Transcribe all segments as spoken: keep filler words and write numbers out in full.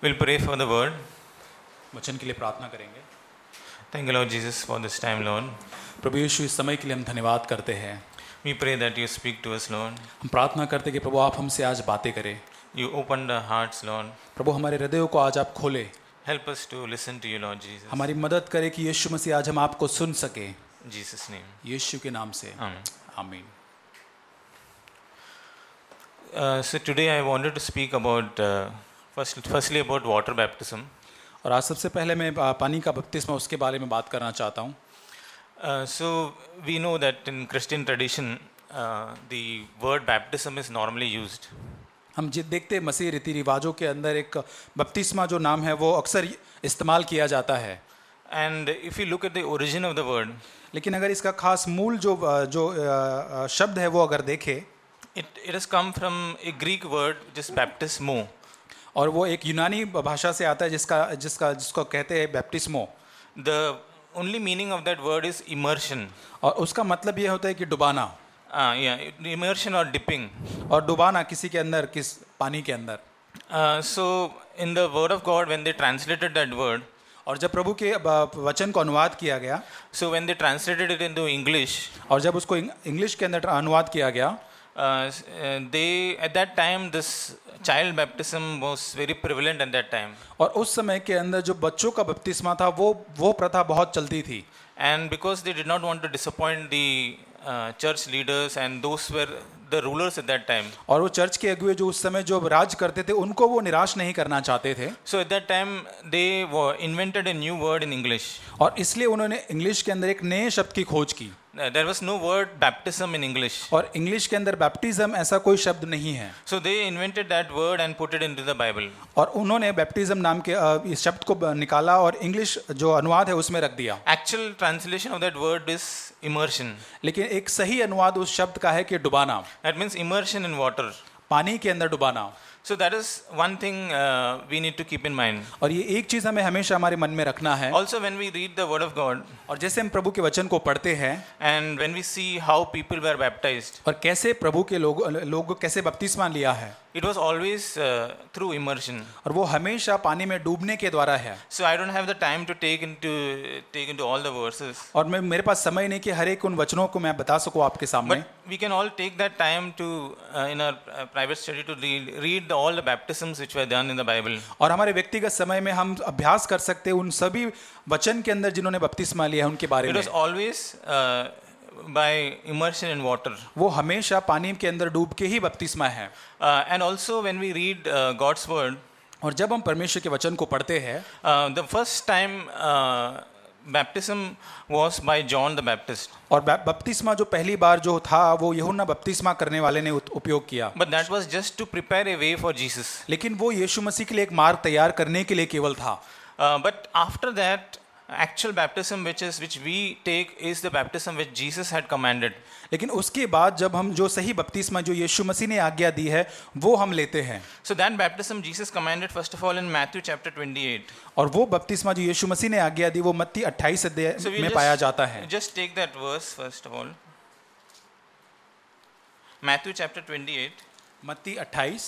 We'll pray for the word. वचन के लिए प्रार्थना करेंगे। Thank you, Lord Jesus, for this time, Lord. प्रभु यीशु, इस समय के लिए हम धन्यवाद करते हैं। We pray that you speak to us, Lord. हम प्रार्थना करते हैं कि प्रभु आप हमसे आज बातें करें। You opened our hearts, Lord. प्रभु हमारे हृदयों को आज आप खोले। Help us to listen to you, Lord Jesus. हमारी मदद करें कि यीशु मसीह आज हम आपको सुन सके। In Jesus' name. यीशु के नाम से Amen. आमीन। Uh, so today I wanted to speak about, uh, first, firstly about water baptism. और आज सबसे पहले मैं आ, पानी का बपतिस्मा उसके बारे में बात करना चाहता हूँ। Uh, so we know that in Christian tradition, uh, the word baptism is normally used. हम जित देखते मसीह रीति रिवाजों के अंदर एक बपतिस्मा जो नाम है वो अक्सर इस्तेमाल किया जाता है। And if you look at the origin of the word, लेकिन अगर इसका खास मूल जो जो आ, शब्द है वो अगर देखें, it, it has come from a Greek word, which is baptismo. और वो एक यूनानी भाषा से आता है जिसका जिसका जिसको कहते हैं बैप्टिस्मो। The only meaning of that word is immersion. और उसका मतलब ये होता है कि डुबाना। Uh, yeah, immersion or dipping. और डुबाना किसी के अंदर, किस पानी के अंदर। Uh, so in the word of God, when they translated that word, और जब प्रभु के वचन को अनुवाद किया गया, so when they translated it into English, और जब उसको इंग्लिश के अंदर अनुवाद किया गया, uh, they at that time this child baptism was very prevalent at that time. और उस समय के अंदर जो बच्चों का बपतिस्मा था वो वो प्रथा बहुत चलती थी। And because they did not want to disappoint the uh, church leaders, and those were the rulers at that time. और वो चर्च के अगुवे जो उस समय जो राज करते थे उनको वो निराश नहीं करना चाहते थे। So at that time they were invented a new word in English. और इसलिए उन्होंने इंग्लिश के अंदर एक नए शब्द की खोज की। There was no word baptism in English. और इंग्लिश के अंदर बैप्टिज्म ऐसा कोई शब्द नहीं है। So they invented that word and put it into the Bible. और उन्होंने बैप्टिज्म नाम के इस शब्द को निकाला और इंग्लिश जो अनुवाद है उसमें रख दिया। Actual translation of that word is immersion. लेकिन एक सही अनुवाद उस शब्द का है कि डुबाना। That means immersion in water. पानी के अंदर डुबाना। So that is one thing uh, we need to keep in mind. और ये एक चीज हमें हमेशा हमारे मन में रखना है। Also when we read the word of God, और जैसे हम प्रभु के वचन को पढ़ते हैं, and when we see how people were baptized, और कैसे प्रभु के लोग लोग कैसे बपतिस्मा लिया है, it was always uh, through immersion. और वो हमेशा पानी में डूबने के द्वारा है। So I don't have the time to take into take into all the verses. और मैं मेरे पास समय नहीं कि हर एक उन वचनों को मैं बता सकूं आपके सामने। But we can all take that time to uh, in our uh, private study to read read the, all the baptisms which were done in the Bible. और हमारे व्यक्तिगत समय में हम अभ्यास कर सकते हैं उन सभी वचन के अंदर जिन्होंने बपतिस्मा लिया है उनके बारे में। It was always uh, by immersion in water. वो हमेशा पानी के अंदर डूब के ही बपतिस्मा है। Uh, and also when we read uh, God's word, और जब हम परमेश्वर के वचन को पढ़ते हैं, uh, the first time uh, baptism was by John the Baptist. और बपतिस्मा जो पहली बार जो था वो यूहन्ना बपतिस्मा करने वाले ने उपयोग किया। But that was just to prepare a way for Jesus. लेकिन वो यीशु मसीह के लिए एक मार्ग तैयार करने के लिए केवल था। Uh, but after that, actual baptism which is which we take is the baptism which Jesus had commanded. लेकिन उसके बाद जब हम जो सही बपतिस्मा जो यीशु मसीह ने आज्ञा दी है वो हम लेते हैं। So that baptism Jesus commanded first of all in Matthew chapter twenty-eight. और वो बपतिस्मा जो यीशु मसीह ने आज्ञा दी वो मत्ती अट्ठाईस अध्याय So में we'll पाया just, जाता है। just take that verse first of all. Matthew chapter twenty-eight. मत्ती अट्ठाईस।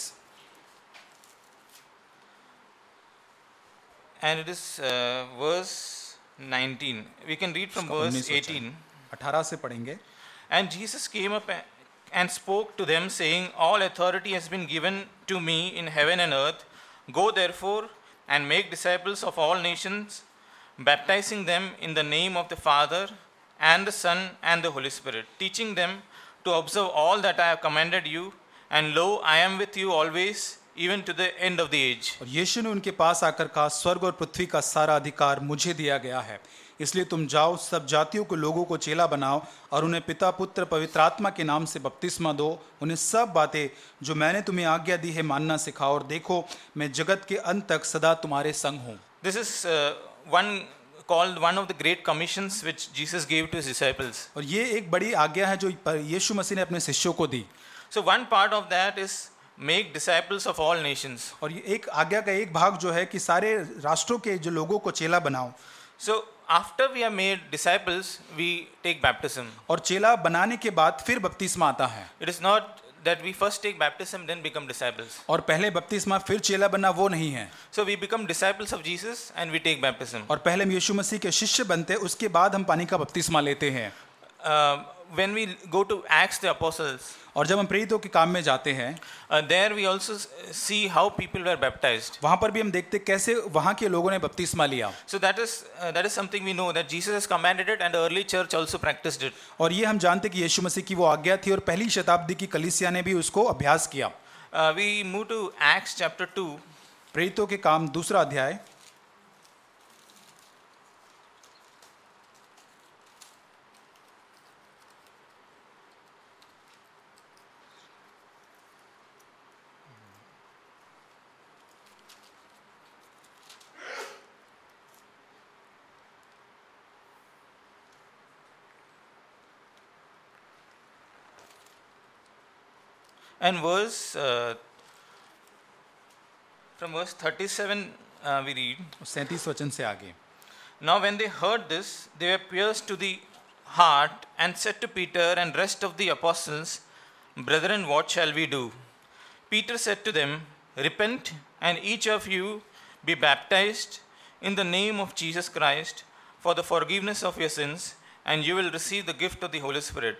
And it is uh, verse nineteen. We can read from verse eighteen. अठारह से पढ़ेंगे। And Jesus came up and spoke to them, saying, All authority has been given to me in heaven and earth. Go therefore and make disciples of all nations, baptizing them in the name of the Father and the Son and the Holy Spirit, teaching them to observe all that I have commanded you. And lo, I am with you always, even to the end of the age. और यीशु ने उनके पास आकर कहा, स्वर्ग और पृथ्वी का सारा अधिकार मुझे दिया गया है, इसलिए तुम जाओ, सब जातियों को लोगों को चेला बनाओ और उन्हें पिता पुत्र पवित्र आत्मा के नाम से बपतिस्मा दो। उन्हें सब बातें जो मैंने तुम्हें आज्ञा दी है मानना सिखाओ, और देखो मैं जगत के अंत तक सदा तुम्हारे संग हूँ। This is uh, one called one of the great commissions which Jesus gave to his disciples. और ये एक बड़ी आज्ञा है जो यीशु मसीह ने अपने शिष्यों को दी। So one part of that is make disciples of all nations. और ये एक आज्ञा का एक भाग जो है कि सारे राष्ट्रों के जो लोगों को चेला बनाओ। So after we are made disciples, we take baptism. और चेला बनाने के बाद फिर बपतिस्मा आता है। It is not that we first take baptism, then become disciples. और पहले बपतिस्मा फिर चेला बनना वो नहीं है। So we become disciples of Jesus and we take baptism. और पहले हम यीशु मसीह के शिष्य बनते, उसके बाद हम पानी का बपतिस्मा लेते हैं। Uh, when we go to Acts the Apostles, और जब हम प्रेरितों के काम में जाते हैं, uh, there we also s- see how people were baptized. वहां पर भी हम देखते कैसे वहां के लोगों ने बपतिस्मा लिया। So that is uh, that is something we know that Jesus has commanded it and the early church also practiced it. और ये हम जानते कि यीशु मसीह की वो आज्ञा थी और पहली शताब्दी की कलीसिया ने भी उसको अभ्यास किया। Uh, we move to Acts chapter two. प्रेरितों के काम दूसरा अध्याय And verse uh, from verse thirty-seven uh, we read. सैंतीस वचन से आगे। Now when they heard this, they were pierced to the heart and said to Peter and rest of the apostles, Brethren, what shall we do? Peter said to them, Repent, and each of you be baptized in the name of Jesus Christ for the forgiveness of your sins, and you will receive the gift of the Holy Spirit.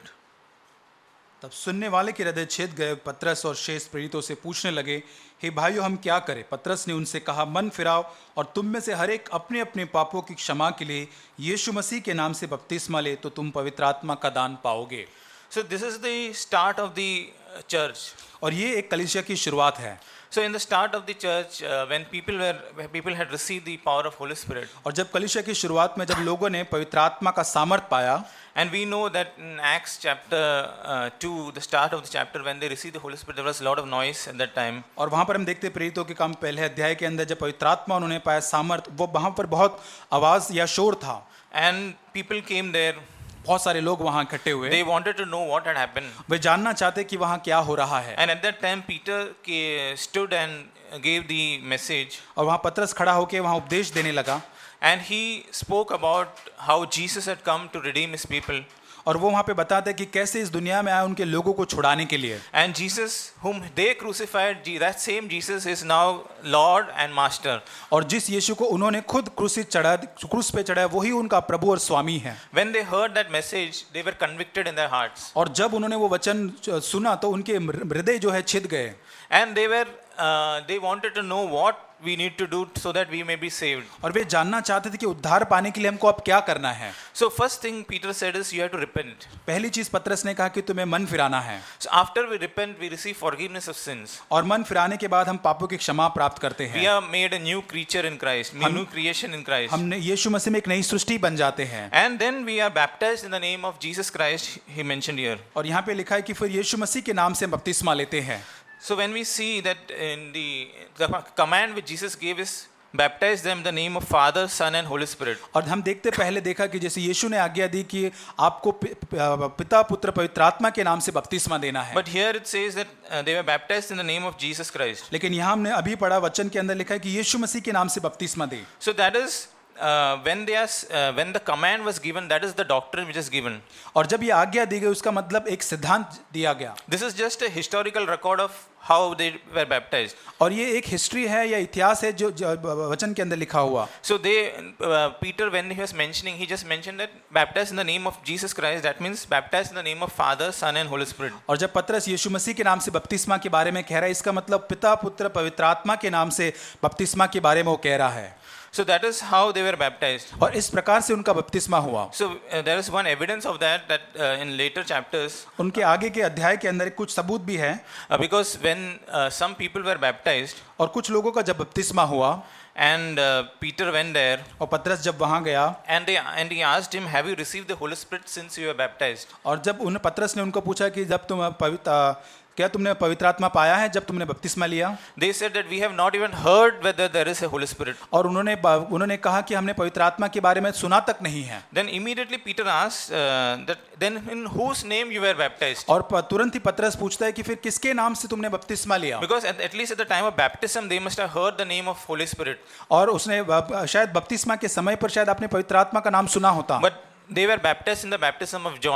तब सुनने वाले के हृदय छेद गए। पतरस और शेष प्रेरितों से पूछने लगे, हे भाइयों, हम क्या करें? पतरस ने उनसे कहा, मन फिराओ और तुम में से हर एक अपने अपने पापों की क्षमा के लिए यीशु मसीह के नाम से बपतिस्मा ले, तो तुम पवित्र आत्मा का दान पाओगे। So this is the start of the uh, church. और ये एक कलीसिया की शुरुआत है। So in the start of the church, uh, when people were when people had received the power of Holy Spirit, और जब कलीसिया की शुरुआत में जब लोगों ने पवित्र आत्मा का सामर्थ पाया, and we know that in Acts chapter uh, two, the start of the chapter, when they received the Holy Spirit, there was a lot of noise at that time. और वहां पर हम देखते प्रेरितों के काम पहले अध्याय के अंदर जब पवित्र आत्मा उन्होंने पाया सामर्थ, वो वहां पर बहुत आवाज या शोर था। And people came there. बहुत सारे लोग वहां इकट्ठे हुए। They wanted to know what had happened. वे जानना चाहते कि वहां क्या हो रहा है। And at that time, Peter ca- stood and gave the message. और वहां पतरस खड़ा होकर वहां उपदेश देने लगा। And he spoke about how Jesus had come to redeem his people. और वो वहां पे बताते कि कैसे इस दुनिया में आया उनके लोगों को छुड़ाने के लिए। And Jesus, whom they crucified, Je- that same Jesus is now Lord and Master. और जिस यीशु को उन्होंने खुद क्रूसी चढ़ा क्रूस पे चढ़ाया, वही उनका प्रभु और स्वामी है। When they heard that message, they were convicted in their hearts. और जब उन्होंने वो वचन सुना तो उनके हृदय जो है छिद गए। And they were, uh, they wanted to know what we need to do so that we may be saved. और वे जानना चाहते थे कि उद्धार पाने के लिए हमको अब क्या करना है। So first thing Peter said is you have to repent. पहली चीज पतरस ने कहा कि तुम्हें मन फिराना है। So after we repent, we receive forgiveness of sins. और मन फिराने के बाद हम पापों की क्षमा प्राप्त करते We हैं। are made a new creature in Christ, a new creation in Christ. हमने यीशु मसीह में एक नई सृष्टि बन जाते हैं। And then we are baptized in the name of Jesus Christ, he mentioned here. और यहाँ पे लिखा है कि फिर यीशु मसीह के नाम से बपतिस्मा लेते हैं। So when we see that in the, the command which Jesus gave is baptize them in the name of Father, Son and Holy Spirit. और हम देखते पहले देखा कि जैसे यीशु ने आज्ञा दी कि आपको पि- पि- पिता पुत्र पवित्र आत्मा के नाम से बपतिस्मा देना है। But here it says that uh, they were baptized in the name of Jesus Christ. लेकिन यहाँ हमने अभी पढ़ा वचन के अंदर लिखा है कि यीशु मसीह के नाम से बपतिस्मा दे। So that is uh, when they are, uh, when the command was given, that is the doctrine which is given. और जब ये आज्ञा दी गई उसका मतलब एक सिद्धांत दिया गया। This is just a historical record of how they were baptized. और ये एक हिस्ट्री है या इतिहास है जो, जो वचन के अंदर लिखा हुआ। So they, uh, Peter, when he was mentioning, he just mentioned that baptized in the name of Jesus Christ. That means baptized in the name of Father, Son, and Holy Spirit. और जब पतरस यीशु मसीह के नाम से बपतिस्मा के बारे में कह रहा है, इसका मतलब पिता पुत्र पवित्र आत्मा के नाम से बपतिस्मा के बारे में वो कह रहा है। So that is how they were baptized. और इस प्रकार से उनका बपतिस्मा हुआ। So uh, there is one evidence of that that uh, in later chapters, उनके आगे के अध्याय के अंदर कुछ सबूत भी है। uh, because when uh, some people were baptized और कुछ लोगों का जब बपतिस्मा हुआ and uh, Peter went there और पतरस जब वहां गया and they and he asked him, have you received the Holy Spirit since you were baptized? और जब उन पतरस ने उनको पूछा कि जब तुम पवित्र क्या तुमने पवित्र आत्मा पाया है जब तुमने बपतिस्मा लिया? They said that we have not even heard whether there is a Holy Spirit. और उन्होंने उन्होंने कहा कि हमने पवित्र आत्मा के बारे में सुना तक नहीं है। Then immediately Peter asked uh, that then in whose name you were baptized? और प- तुरंत ही पतरस पूछता है कि फिर किसके नाम से तुमने बपतिस्मा लिया? Because at, at least at the time of baptism they must have heard the name of Holy Spirit. और उसने ब- शायद बपतिस्मा के समय पर शायद अपने पवित्र आत्मा का नाम सुना होता। But they were baptized in the baptism of John.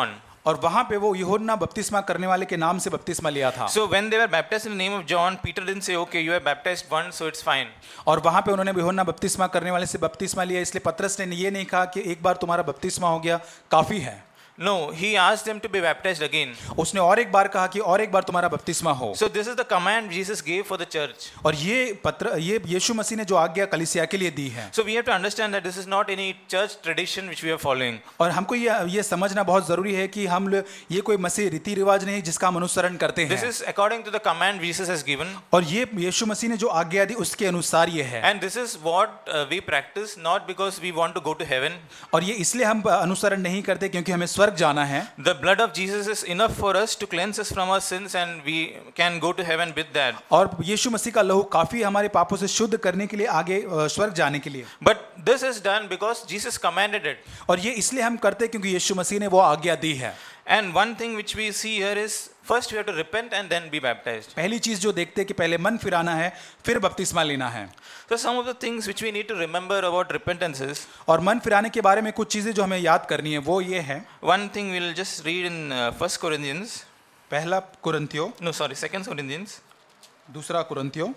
और वहां पे वो यूहन्ना बपतिस्मा करने वाले के नाम से बपतिस्मा लिया था। So when they were baptized in the name of John, Peter didn't say, okay, you are baptized once, so it's fine. और वहां पे उन्होंने यूहन्ना बपतिस्मा करने वाले से बपतिस्मा लिया, इसलिए पतरस ने ये नहीं कहा कि एक बार तुम्हारा बपतिस्मा हो गया काफी है। No, he asked them to be baptized again. उसने और एक बार कहा कि और एक बार तुम्हारा बपतिस्मा हो। So this is the command Jesus gave for the church. और ये पत्र ये यीशु मसीह ने जो आज्ञा कलीसिया के लिए दी है। So we have to understand that this is not any church tradition which we are following. और हमको ये ये समझना बहुत जरूरी है कि हम लोग ये कोई मसीह रीति रिवाज नहीं जिसका हम अनुसरण करते This हैं। is according to the command Jesus has given. और ये यीशु मसीह ने जो आज्ञा दी उसके अनुसार ये है। And this is what uh, we practice, not because we want to go to heaven. और ये इसलिए हम अनुसरण नहीं करते क्योंकि हमें स्वर्ग जाना है। The blood of Jesus is enough for us to cleanse us from our sins, and we can go to heaven with that. और यीशु मसीह का लहू काफी हमारे पापों से शुद्ध करने के लिए आगे अ, स्वर्ग जाने के लिए। But this is done because Jesus commanded it. और ये इसलिए हम करते हैं क्योंकि यीशु मसीह ने वो आज्ञा दी है। And one thing which we see here is first we have to repent and then be baptized. पहली चीज जो देखते हैं कि पहले मन फिराना है फिर बपतिस्मा लेना है। So some of the things which we need to remember about repentance is, और मन फिराने के बारे में कुछ चीजें जो हमें याद करनी है वो ये है। one thing we'll just read in uh, First Corinthians. पहला कुरिन्थियो, No, sorry, Second Corinthians. दूसरा कुरिन्थियो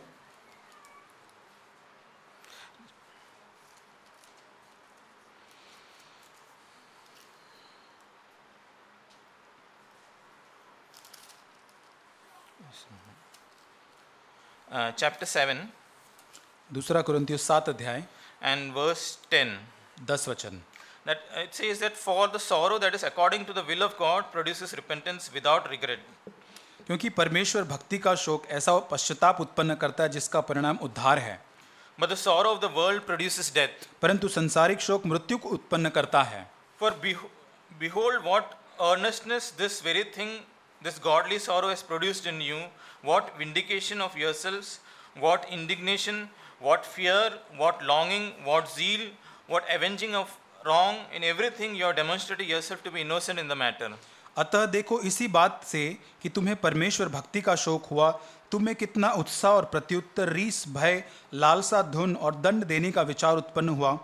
Uh, chapter seven दूसरा कुरिन्थियो सात अध्याय and verse ten. दस वचन। That it says that for the sorrow that is according to the will of God produces repentance without regret. क्योंकि परमेश्वर भक्ति का शोक ऐसा पश्चाताप उत्पन्न करता है जिसका परिणाम उद्धार है, But the sorrow of the world produces death. परंतु संसारिक शोक मृत्यु को उत्पन्न करता है। For beho- behold what earnestness this very thing, this godly sorrow has produced in you, what vindication of yourselves, what indignation, what fear, what longing, what zeal, what avenging of wrong, in everything you are demonstrating yourself to be innocent in the matter. अतः देखो इसी बात से कि तुम्हें परमेश्वर भक्ति का शोक हुआ, तुम्हें कितना उत्साह और प्रत्युत्तर, रीस, भय, लालसा, धुन और दंड देने का विचार उत्पन्न हुआ।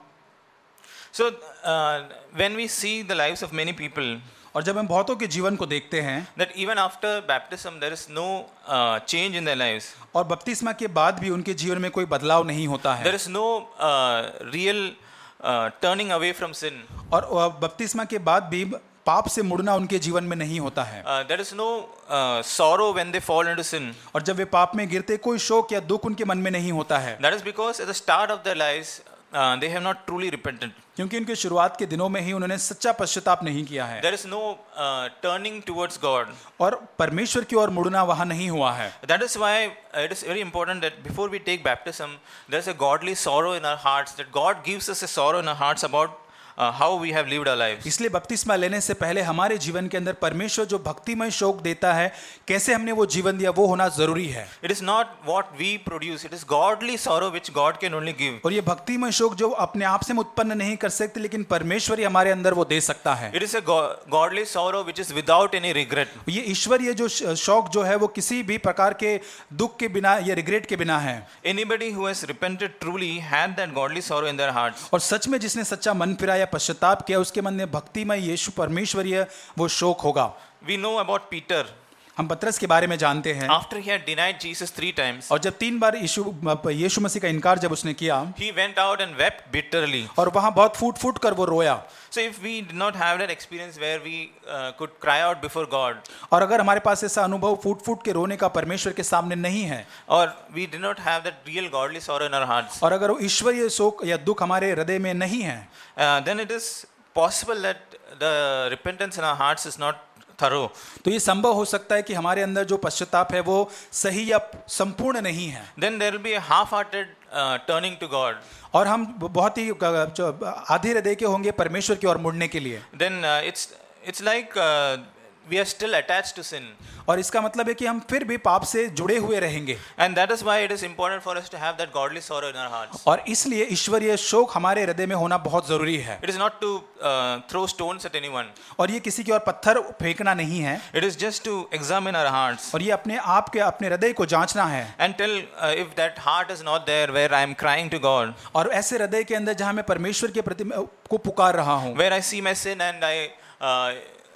So uh, when we see the lives of many people, और जब हम बहुतों के जीवन को देखते हैं that even after baptism there is no uh, change in their lives. और बपतिस्मा के बाद भी उनके जीवन में कोई बदलाव नहीं होता है, There is no uh, real uh, turning away from sin. और बपतिस्मा के बाद भी पाप से मुड़ना उनके जीवन में नहीं होता है, Uh, there is no uh, sorrow when they fall into sin. और जब वे पाप में गिरते कोई शोक या दुख उनके मन में नहीं होता है, That is because at the start of their lives uh, they have not truly repented. क्योंकि उनके शुरुआत के दिनों में ही उन्होंने सच्चा पश्चाताप नहीं किया है, There is no uh, turning towards God. और परमेश्वर की ओर मुड़ना वहां नहीं हुआ है। That is why it is very important that before we take baptism, there is a godly sorrow in our hearts, that God gives us a sorrow in our hearts about uh, how we have lived our lives. इसलिए बपतिस्मा लेने से पहले हमारे जीवन के अंदर परमेश्वर जो भक्तिमय शोक देता है, कैसे हमने वो जीवन दिया, वो होना जरूरी है। It is not what we produce, it is godly sorrow which God can only give. और ये भक्तिमय शोक जो अपने आप से हम उत्पन्न नहीं कर सकते, लेकिन परमेश्वर ही हमारे अंदर वो दे सकता है। It is a go- godly sorrow which is without any regret. ये ईश्वरीय जो श- शौक जो है वो किसी भी प्रकार के दुख के बिना या रिग्रेट के बिना है। Anybody who has repented truly had that godly sorrow in their hearts. और सच में जिसने सच्चा मन फिरा या पश्चाताप किया, उसके मन में भक्तिमय यीशु परमेश्वरीय वो शोक होगा। We know about Peter. हम पतरस के बारे में जानते हैं, After he had denied Jesus three times, और जब तीन बार यीशु यीशु मसीह का इनकार जब उसने किया, he went out and wept bitterly. और वहां बहुत फूट फूट कर वो रोया। So if we did not have that experience where we uh, could cry out before God, और अगर हमारे पास ऐसा अनुभव फूट फूट के रोने का परमेश्वर के सामने नहीं है, or we did not have that real godly sorrow in our hearts, और अगर वो ईश्वरीय शोक या दुख हमारे हृदय में नहीं है, uh, then it is possible that the repentance in our hearts is not thorough. तो ये संभव हो सकता है कि हमारे अंदर जो पश्चाताप है वो सही या संपूर्ण नहीं है, Then there will be a half-hearted uh, turning to God. और हम बहुत ही जो आधे हृदय के होंगे परमेश्वर की ओर मुड़ने के लिए। Then uh, it's it's like uh, we are still attached to sin. और इसका मतलब है कि हम फिर भी पाप से जुड़े हुए रहेंगे, And that is why it is important for us to have that godly sorrow in our hearts. और इसलिए ईश्वरीय शोक हमारे हृदय में होना बहुत जरूरी है। It is not to uh, throw stones at anyone. और ये किसी की ओर पत्थर फेंकना नहीं है, It is just to examine our hearts और ये अपने आप के अपने हृदय को जांचना है। and tell uh, if that heart is not there where I am crying to God, और ऐसे हृदय के अंदर जहां मैं परमेश्वर के प्रति को पुकार रहा हूं, where I see my sin and I uh,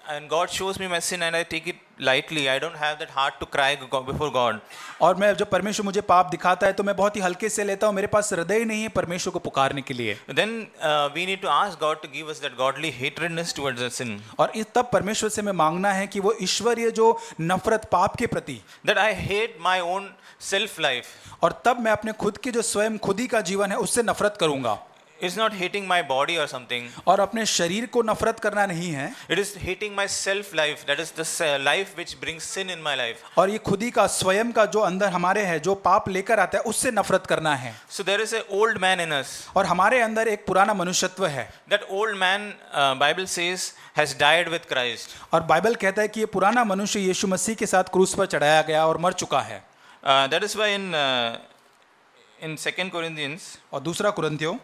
and God shows me my sin and I take it lightly. I don't have that heart to cry go- before God. और मैं जब परमेश्वर मुझे पाप दिखाता है तो मैं बहुत ही हल्के से लेता हूँ, मेरे पास हृदय नहीं है परमेश्वर को पुकारने के लिए। Then uh, we need to ask God to give us that godly hatredness towards the sin. और इस तब परमेश्वर से मैं मांगना है कि वो ईश्वरीय जो नफरत पाप के प्रति, That I hate my own self life. और तब मैं अपने खुद के जो स्वयं खुद ही का जीवन है उससे नफरत करूंगा। It's not hating my body or something. और अपने शरीर को नफरत करना नहीं है, It is hating my self life. That is the se- life which brings sin in my life. और ये खुद ही का स्वयं का जो अंदर हमारे है जो पाप लेकर आता है उससे नफरत करना है। So there is an old man in us. और हमारे अंदर एक पुराना मनुष्यत्व है। That old man, uh, Bible says, has died with Christ. और बाइबल कहता है कि ये पुराना मनुष्य यीशु मसीह के साथ क्रूस पर चढ़ाया गया और मर चुका है। Uh, that is why in uh, in Second Corinthians, और दूसरा कुरिन्थियों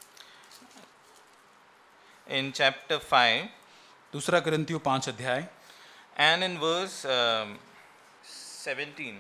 in chapter five, दूसरा कुरिन्थियों पांच अध्याय and in verse um, seventeen,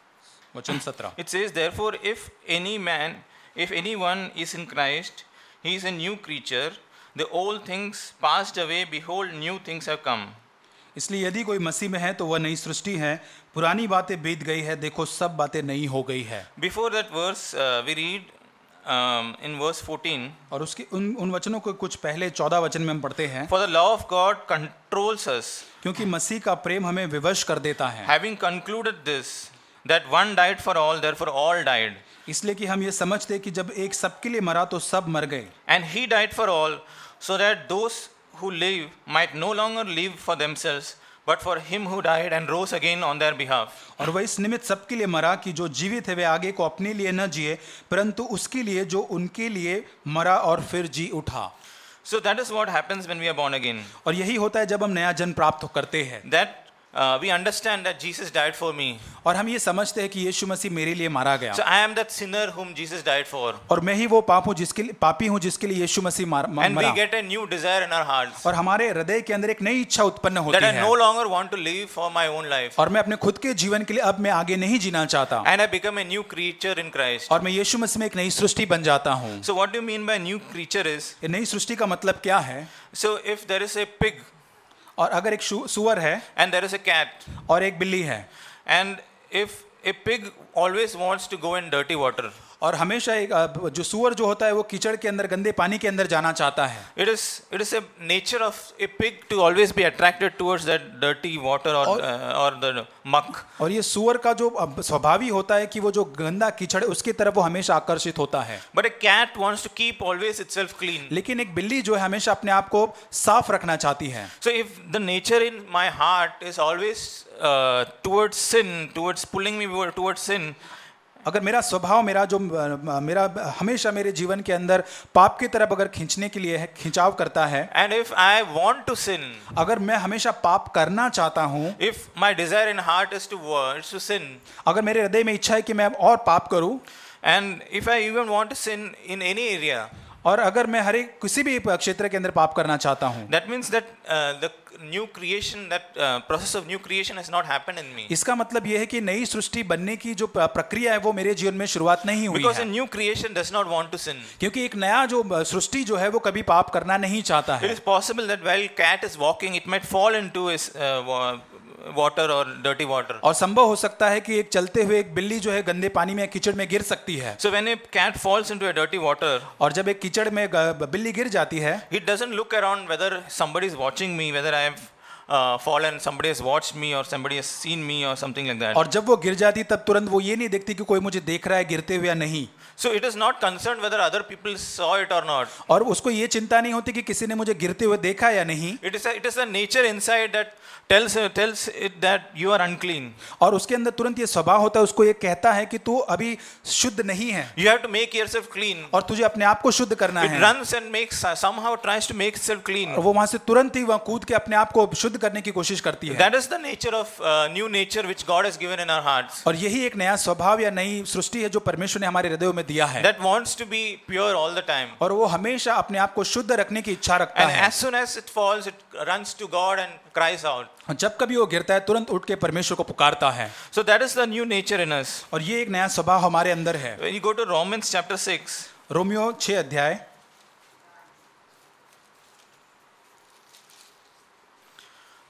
वचन सत्रह, it says, "Therefore, if any man, if anyone is in Christ, he is a new creature. The old things passed away; behold, new things have come." इसलिए यदि कोई मसीह में है तो वह नई सृष्टि है, पुरानी बातें बीत गई है, देखो सब बातें नई हो गई है। Before that verse, uh, we read um, in verse fourteen, और उसके उन उन वचनों को कुछ पहले चौदह वचन में हम पढ़ते हैं, "For the law of God controls us, क्योंकि मसीह का प्रेम हमें विवश कर देता है, having concluded this, that one died for all, therefore all died. इसलिए कि हम ये समझते हैं कि जब एक सबके लिए मरा तो सब मर गए, And he died for all, so that those who live might no longer live for themselves, but for him who died and rose again on their behalf." और वह इस निमित्त सबके लिए मरा कि जो जीवित है वे आगे को अपने लिए न जिए परंतु उसके लिए जो उनके लिए मरा और फिर जी उठा। So that is what happens when we are born again. और यही होता है जब हम नया जन्म प्राप्त करते हैं। That uh, we understand that Jesus died for me. और हम ये समझते हैं कि यीशु मसीह मेरे लिए मारा गया, So I am that sinner whom Jesus died for. और मैं ही वो पाप हूँ जिसके लिए पापी हूँ जिसके लिए यीशु मसीह मार, मा- And we मरा। get a new desire in our hearts. और हमारे हृदय के अंदर एक नई इच्छा उत्पन्न होती That I है, no longer want to live for my own life. और मैं अपने खुद के जीवन के लिए अब मैं आगे नहीं जीना चाहता, And I become a new creature in Christ. और मैं यीशु मसीह में एक नई सृष्टि बन जाता हूँ। So what do you mean by new creature is, ये नई सृष्टि का मतलब क्या है? so if there is a pig और अगर एक सु- सुअर है and there is a cat, और एक बिल्ली है, and if a pig always wants to go in dirty water, और हमेशा एक अ, जो सुअर जो होता है वो कीचड़ के अंदर गंदे पानी के अंदर जाना चाहता है, it is it is a nature of a pig to always be attracted towards that dirty water or और- uh, or the muck. और ये सुअर का जो अ, स्वभाव ही होता है कि वो जो गंदा कीचड़ है उसकी तरफ वो हमेशा आकर्षित होता है। But a cat wants to keep always itself clean. लेकिन एक बिल्ली जो है हमेशा अपने आप को साफ रखना चाहती है। So if the nature in my heart is always uh, towards sin, towards pulling me towards sin, अगर मेरा स्वभाव मेरा जो अ, मेरा हमेशा मेरे जीवन के अंदर पाप की तरफ अगर खींचने के लिए है, खिंचाव करता है, and if I want to sin, अगर मैं हमेशा पाप करना चाहता हूँ, if my desire in heart is to uh, is to sin, अगर मेरे हृदय में इच्छा है कि मैं और पाप करूँ, and if I even want to sin in any area, और अगर मैं हर एक किसी भी क्षेत्र के अंदर पाप करना चाहता हूँ, that means that uh, the new creation, that uh, process of new creation has not happened in me. इसका मतलब यह है कि नई सृष्टि बनने की जो प्र- प्रक्रिया है वो मेरे जीवन में शुरुआत नहीं हुई Because a है, new creation does not want to sin. क्योंकि एक नया जो सृष्टि जो है वो कभी पाप करना नहीं चाहता It है। is possible that while cat is walking, it might fall into his uh, wa- water or dirty water. और संभव हो सकता है कि एक चलते हुए एक बिल्ली जो है गंदे पानी में कीचड़ में गिर सकती है, So when a cat falls into a dirty water, और जब एक कीचड़ में ग- बिल्ली गिर जाती है it doesn't look around whether somebody is watching me, whether I have uh, fallen, somebody has watched me or somebody has seen me or something like that. और जब वो गिर जाती तब तुरंत वो ये नहीं देखती कि कोई मुझे देख रहा है गिरते हुए या नहीं, So it is not concerned whether other people saw it or not. और उसको ये चिंता नहीं होती कि किसी ने मुझे गिरते हुए देखा या नहीं, It is a, it is the nature inside that tells tells it that you are unclean. और उसके अंदर तुरंत ये स्वभाव होता है, उसको ये कहता है कि तू अभी शुद्ध नहीं है You have to make yourself clean. और तुझे अपने आप को शुद्ध करना It है, runs and makes somehow tries to make itself clean. और वो वहां से तुरंत ही वहां कूद के अपने आप को शुद्ध करने की कोशिश करती है। That is the nature of uh, new nature which God has given in our hearts. और यही एक नया स्वभाव या नई सृष्टि है जो परमेश्वर ने हमारे हृदयों में दिया है, That wants to be pure all the time. और वो हमेशा अपने आप को शुद्ध रखने की इच्छा रखता And है। as soon as it falls, it runs to God and cries out. जब कभी वो गिरता है तुरंत उठ के परमेश्वर को पुकारता है, So that is the new nature in us. और ये एक नया स्वभाव हमारे अंदर है। When you go to Romans chapter six, रोमियो छह अध्याय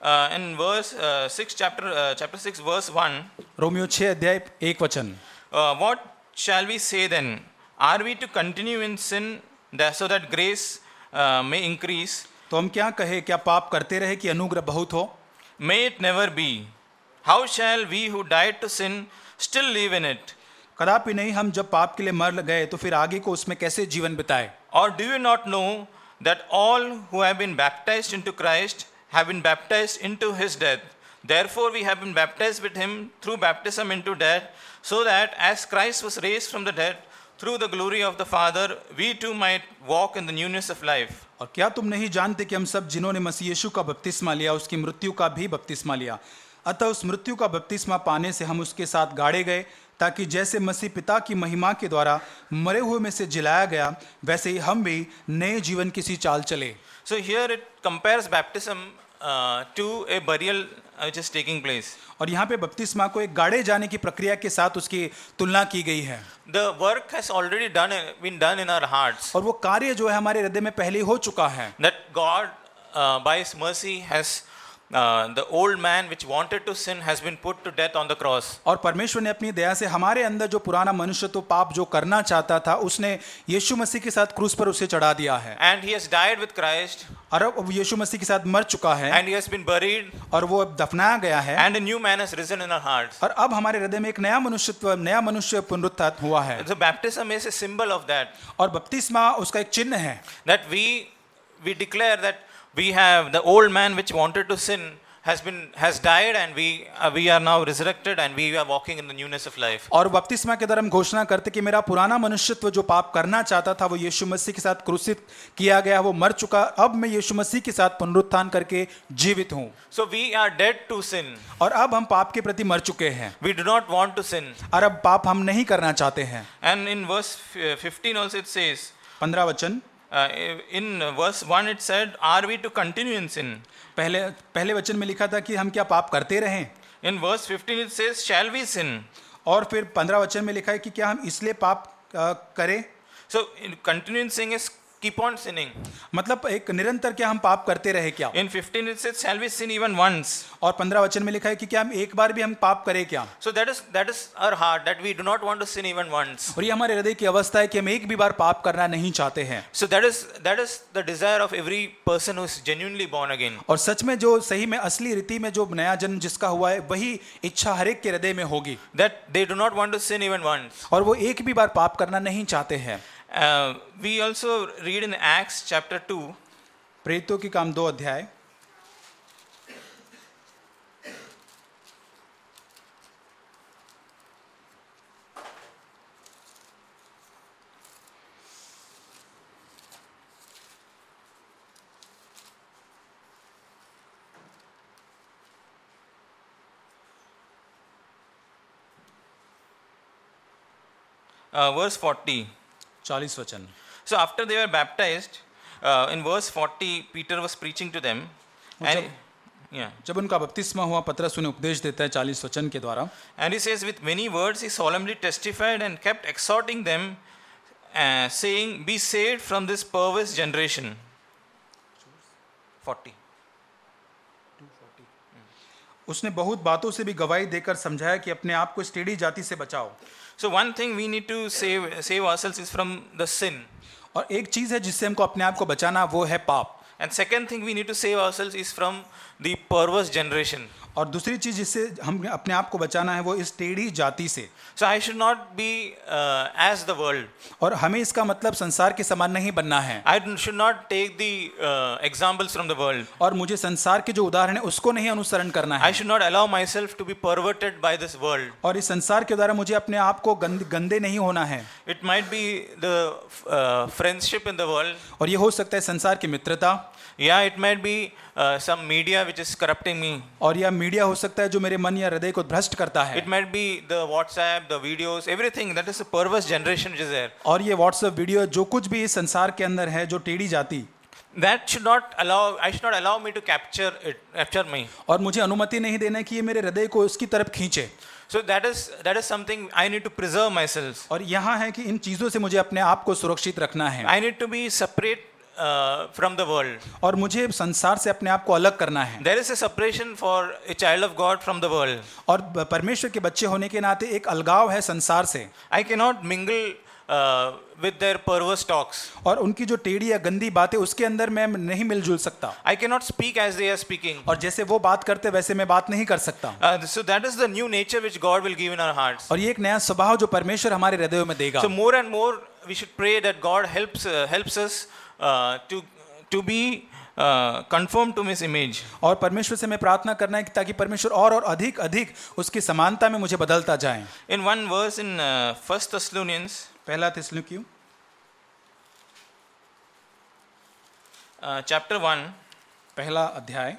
uh, in verse uh, six, chapter uh, chapter six, verse one. रोमियो छः अध्याय एक वचन, Uh, what shall we say then? Are we to continue in sin that, so that grace uh, may increase? तो हम क्या कहे, क्या पाप करते रहे कि अनुग्रह बहुत हो? May it never be. How shall we who died to sin still live in it? कदापि नहीं, हम जब पाप के लिए मर गए तो फिर आगे को उसमें कैसे जीवन बिताए? Or do you not know that all who have been baptized into Christ have been baptized into his death? Therefore we have been baptized with him through baptism into death, so that as Christ was raised from the dead through the glory of the Father, we too might walk in the newness of life. और क्या तुम नहीं जानते कि हम सब जिन्होंने मसीह यीशु का बपतिस्मा लिया उसकी मृत्यु का भी बपतिस्मा लिया, अतः उस मृत्यु का बपतिस्मा पाने से हम उसके साथ गाड़े गए, ताकि जैसे मसीह पिता की महिमा के द्वारा मरे हुए में से जिलाया गया, वैसे ही हम भी नए जीवन की सी चाल चले. So here it compares baptism uh, to a burial uh, which is taking place. और यहाँ पे बपतिस्मा को एक गाड़े जाने की प्रक्रिया के साथ उसकी तुलना की गई है. The work has already done been done in our hearts. और वो कार्य जो है हमारे हृदय में पहले हो चुका है. That God uh, by his mercy has uh, the old man which wanted to sin has been put to death on the cross. और परमेश्वर ने अपनी दया से हमारे अंदर जो पुराना मनुष्य तो पाप जो करना चाहता था उसने यीशु मसीह के साथ क्रूस पर उसे चढ़ा दिया है. And he has died with Christ. और अब यीशु मसीह के साथ मर चुका है. And he has been buried. और वो अब दफनाया गया है. And a new man has risen in our hearts. और अब हमारे हृदय में एक नया मनुष्यत्व नया मनुष्य पुनरुत्थान हुआ है. So baptism is a symbol of that. और बपतिस्मा उसका एक चिन्ह है. That we we declare that we have the old man which wanted to sin has been has died, and we uh, we are now resurrected, and we are walking in the newness of life. और बपतिस्मा के द्वारा हम घोषणा करते कि मेरा पुराना मनुष्यत्व जो पाप करना चाहता था वो यीशु मसीह के साथ क्रूसित किया गया, वो मर चुका, अब मैं यीशु मसीह के साथ पुनरुत्थान करके जीवित हूँ. So we are dead to sin. और अब हम पाप के प्रति मर चुके हैं. We do not want to sin. और अब पाप हम नहीं करना चाहते हैं. And in verse fifteen also it says, पंद्रह वचन, uh, in verse one it said, are we to continue in sin? पहले पहले वचन में लिखा था कि हम क्या पाप करते रहें. In verse fifteen it says, shall we sin? और फिर पंद्रह वचन में लिखा है कि क्या हम इसलिए पाप आ, करें. So in continuing sin is keep on sinning. मतलब एक निरंतर क्या हम पाप करते रहे क्या. In fifteen it says, shall we sin even once? और पंद्रह वचन में लिखा है कि क्या हम एक बार भी हम पाप करें क्या. So that is that is our heart, that we do not want to sin even once. और ये हमारे हृदय की अवस्था है कि हम एक भी बार पाप करना नहीं चाहते हैं. So that is that is the desire of every person who is genuinely born again. और सच में जो सही में असली रीति में जो नया जन्म जिसका हुआ है वही इच्छा हर एक के हृदय में होगी. That they do not want to sin even once. और वो एक भी बार पाप करना नहीं चाहते हैं. Uh, we also read in Acts chapter two. प्रेरितों की काम दो अध्याय. Uh, verse forty. चालीस वचन. So after they were baptized, uh, in verse forty, Peter was preaching to them. And, yeah. जब उनका बपतिस्मा हुआ पतरस उन्हें उपदेश देता है चालीस वचन के द्वारा. And he says, with many words he solemnly testified and kept exhorting them, uh, saying, be saved from this perverse generation. forty. उसने बहुत बातों से भी गवाही देकर समझाया कि अपने आप को इस टेढ़ी जाति से बचाओ. So one thing we need to save save ourselves is from the sin. और एक चीज है जिससे हमको अपने आप को बचाना, वो है पाप. And second thing we need to save ourselves is from the perverse generation. और दूसरी चीज जिससे हम अपने आप को बचाना है वो इस टेढ़ी जाति से. So I should not be uh, as the world. और हमें इसका मतलब संसार के समान नहीं बनना है. I should not take the uh, examples from the world. और मुझे संसार के जो उदाहरण है उसको नहीं अनुसरण करना है. I should not allow myself to be perverted by this world. और इस संसार के द्वारा मुझे अपने आप को गंद, गंदे नहीं होना है. It might be the uh, friendship in the world. और ये हो सकता है संसार की मित्रता. Yeah, it might be uh, some media which is corrupting me. और यह मीडिया हो सकता है जो मेरे मन या हृदय को भ्रष्ट करता है. It might be the WhatsApp, the videos, everything. That is a perverse generation which is there. और ये व्हाट्सएप वीडियो जो कुछ भी इस संसार के अंदर है जो टेढ़ी जाति, That should not allow. I should not allow me to capture it, capture me. और मुझे अनुमति नहीं देना कि ये मेरे हृदय को उसकी तरफ खींचे. So that is that is something I need to preserve myself. और यहाँ है कि इन चीजों से मुझे अपने आप को सुरक्षित रखना है. I need to be separate uh, from the world. और मुझे संसार से अपने आप को अलग करना है। There is a separation for a child of God from the world. और परमेश्वर के बच्चे होने के नाते एक अलगाव है संसार से। I cannot mingle uh, with their perverse talks. और उनकी जो टेढ़ी या गंदी बातें उसके अंदर मैं नहीं मिलजुल सकता। I cannot speak as they are speaking. और जैसे वो बात करते वैसे मैं बात नहीं कर सकता। Uh, so that is the new nature which God will give in our hearts. और ये एक नया स्वभाव जो परमेश्वर हमारे हृदयों में देगा। So more and more we should pray that God helps uh, helps us uh, to to be uh, conformed to His image. और परमेश्वर से मैं प्रार्थना करना है कि ताकि परमेश्वर और और अधिक अधिक उसकी समानता में मुझे बदलता जाए। In one verse in uh, First Thessalonians, पहला थिस्सलुनीकियों uh, chapter one पहला अध्याय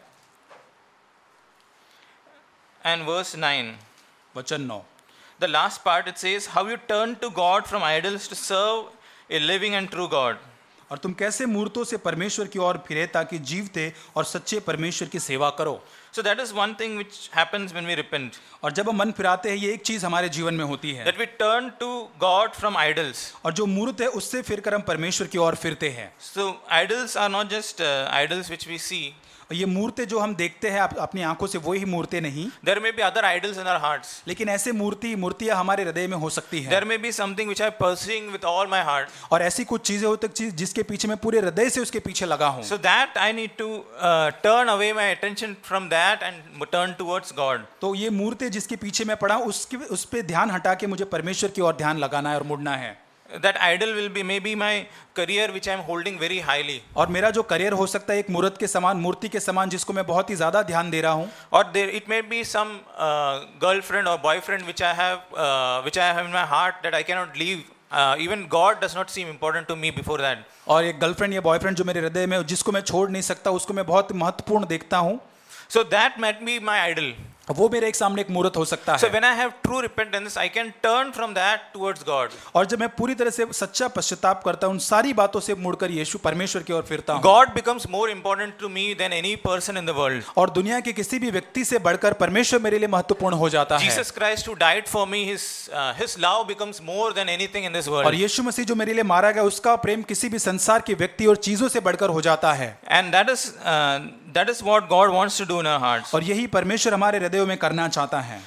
and verse nine, वचन नौ। the last part it says, how you turn to God from idols to serve a living and true God. और तुम कैसे मूर्तों से परमेश्वर की ओर फिरे ताकि जीवते और सच्चे परमेश्वर की सेवा करो। So that is one thing which happens when we repent. और जब हम मन फिराते हैं ये एक चीज हमारे जीवन में होती है That we turn to God from idols. और जो मूर्त है उससे फिरकर हम परमेश्वर की ओर फिरते हैं। So idols are not just uh, idols which we see. और ये मूर्तें जो हम देखते हैं आप, अपनी आंखों से वही मूर्तें नहीं, There may be other idols in our hearts. लेकिन ऐसे मूर्ति मूर्तियां हमारे हृदय में हो सकती है। There may be something which I am pursuing with all my heart. और ऐसी कुछ चीजें हो तक जिसके पीछे मैं पूरे हृदय से उसके पीछे लगा हूं। So that I need to uh, turn away my attention from that and turn towards God. तो ये मूर्तें जिसके पीछे मैं पड़ा हूं उसके उस पे ध्यान हटा के मुझे परमेश्वर की ओर ध्यान लगाना है और मुड़ना है। That idol will be maybe my career which I am holding very highly. और मेरा जो करियर हो सकता है एक मूर्त के समान, मूर्ति के समान जिसको मैं बहुत ही ज्यादा ध्यान दे रहा हूं। Or there it may be some uh, girlfriend or boyfriend which I have uh, which I have in my heart that I cannot leave. Uh, even God does not seem important to me before that. और एक girlfriend या boyfriend जो मेरे हृदय में जिसको मैं छोड़ नहीं सकता उसको मैं बहुत महत्वपूर्ण देखता हूं। So that might be my idol. वो मेरे एक सामने एक मूर्त हो सकता So है। when I have true repentance, I can turn from that towards God. और जब मैं पूरी तरह से सच्चा पश्चाताप करता हूं उन सारी बातों से मुड़कर यीशु परमेश्वर की ओर फिरता हूं। God becomes more important to me than any person in the world. और दुनिया के किसी भी व्यक्ति से बढ़कर परमेश्वर मेरे लिए महत्वपूर्ण हो जाता है। Jesus Christ who died for me, his uh, his love becomes more than anything in this world. और यीशु मसीह जो मेरे लिए मारा गया उसका प्रेम किसी भी संसार के व्यक्ति और चीजों से बढ़कर हो जाता है। And that is uh, that is what God wants to do in our hearts. और यही परमेश्वर हमारे हृदयों में करना चाहता है।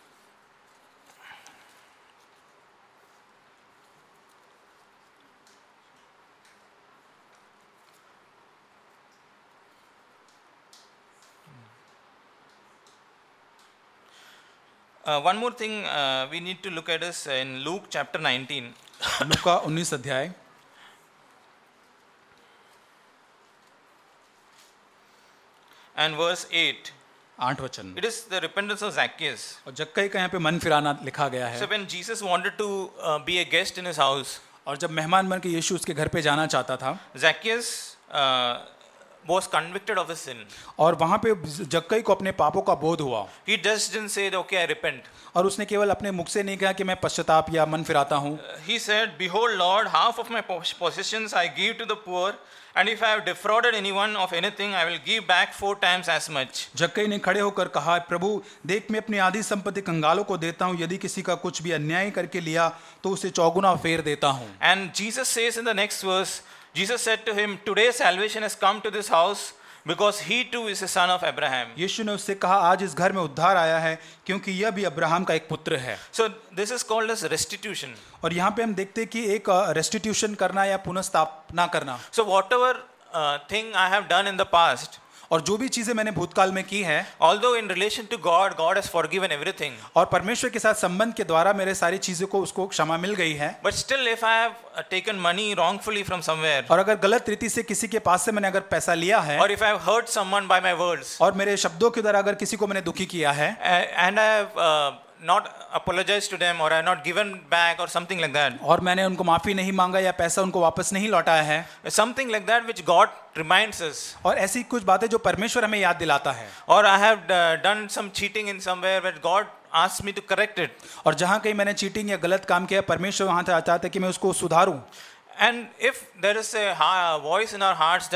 Uh, one more thing uh, we need to look at is in Luke chapter nineteen. लूका उन्नीस अध्याय And verse eight. आठ वचन। It is the repentance of Zacchaeus. और जक्कई का यहाँ पे मन फिराना लिखा गया So है। when Jesus wanted to uh, be a guest in his house, और जब मेहमान बन के यीशु उसके घर पे जाना चाहता था Zacchaeus uh, was convicted of his sin. और वहां पे जक्कई को अपने पापों का बोध हुआ He just didn't say, okay, I repent. और उसने केवल अपने मुख से नहीं कहा कि मैं पश्चाताप या मन फिराता हूँ। Uh, he said, behold, Lord, half of my pos- possessions I give to the poor, and if I have defrauded anyone of anything, I will give back four times as much. जक्कई ने खड़े होकर कहा, प्रभु देख मैं अपनी आधी संपत्ति कंगालों को देता हूँ, यदि किसी का कुछ भी अन्याय करके लिया तो उसे चौगुना फेर देता हूँ। And Jesus says in the next verse, Jesus said to him, today salvation has come to this house, because he too is a son of Abraham. यीशु ने उससे कहा आज इस घर में उद्धार आया है क्योंकि यह भी अब्राहम का एक पुत्र है। So this is called as restitution. और यहाँ पे हम देखते हैं कि एक रेस्टिट्यूशन करना या पुनर्स्थापना करना। So whatever uh, thing I have done in the past, और जो भी चीजें मैंने भूतकाल में की है, although in relation to God, God has forgiven everything. और परमेश्वर के साथ संबंध के द्वारा मेरे सारी चीजों को उसको क्षमा मिल गई है। But still, if I have uh, taken money wrongfully from somewhere, और अगर गलत रीति से किसी के पास से मैंने अगर पैसा लिया है or if I have hurt someone by my words, और मेरे शब्दों के द्वारा अगर किसी को मैंने दुखी किया है uh, and I have uh, not apologized to them, or I have not given back, or something like that, और मैंने उनको माफी नहीं मांगा या पैसा उनको वापस नहीं लौटाया है, something like that which God reminds us, और ऐसी कुछ बातें जो परमेश्वर हमें याद दिलाता है, or I have uh, done some cheating in somewhere where God asks me to correct it, और जहां कहीं मैंने चीटिंग या गलत काम किया परमेश्वर वहां चाहता है कि मैं उसको सुधारूं। and if there is a ha- voice in our hearts that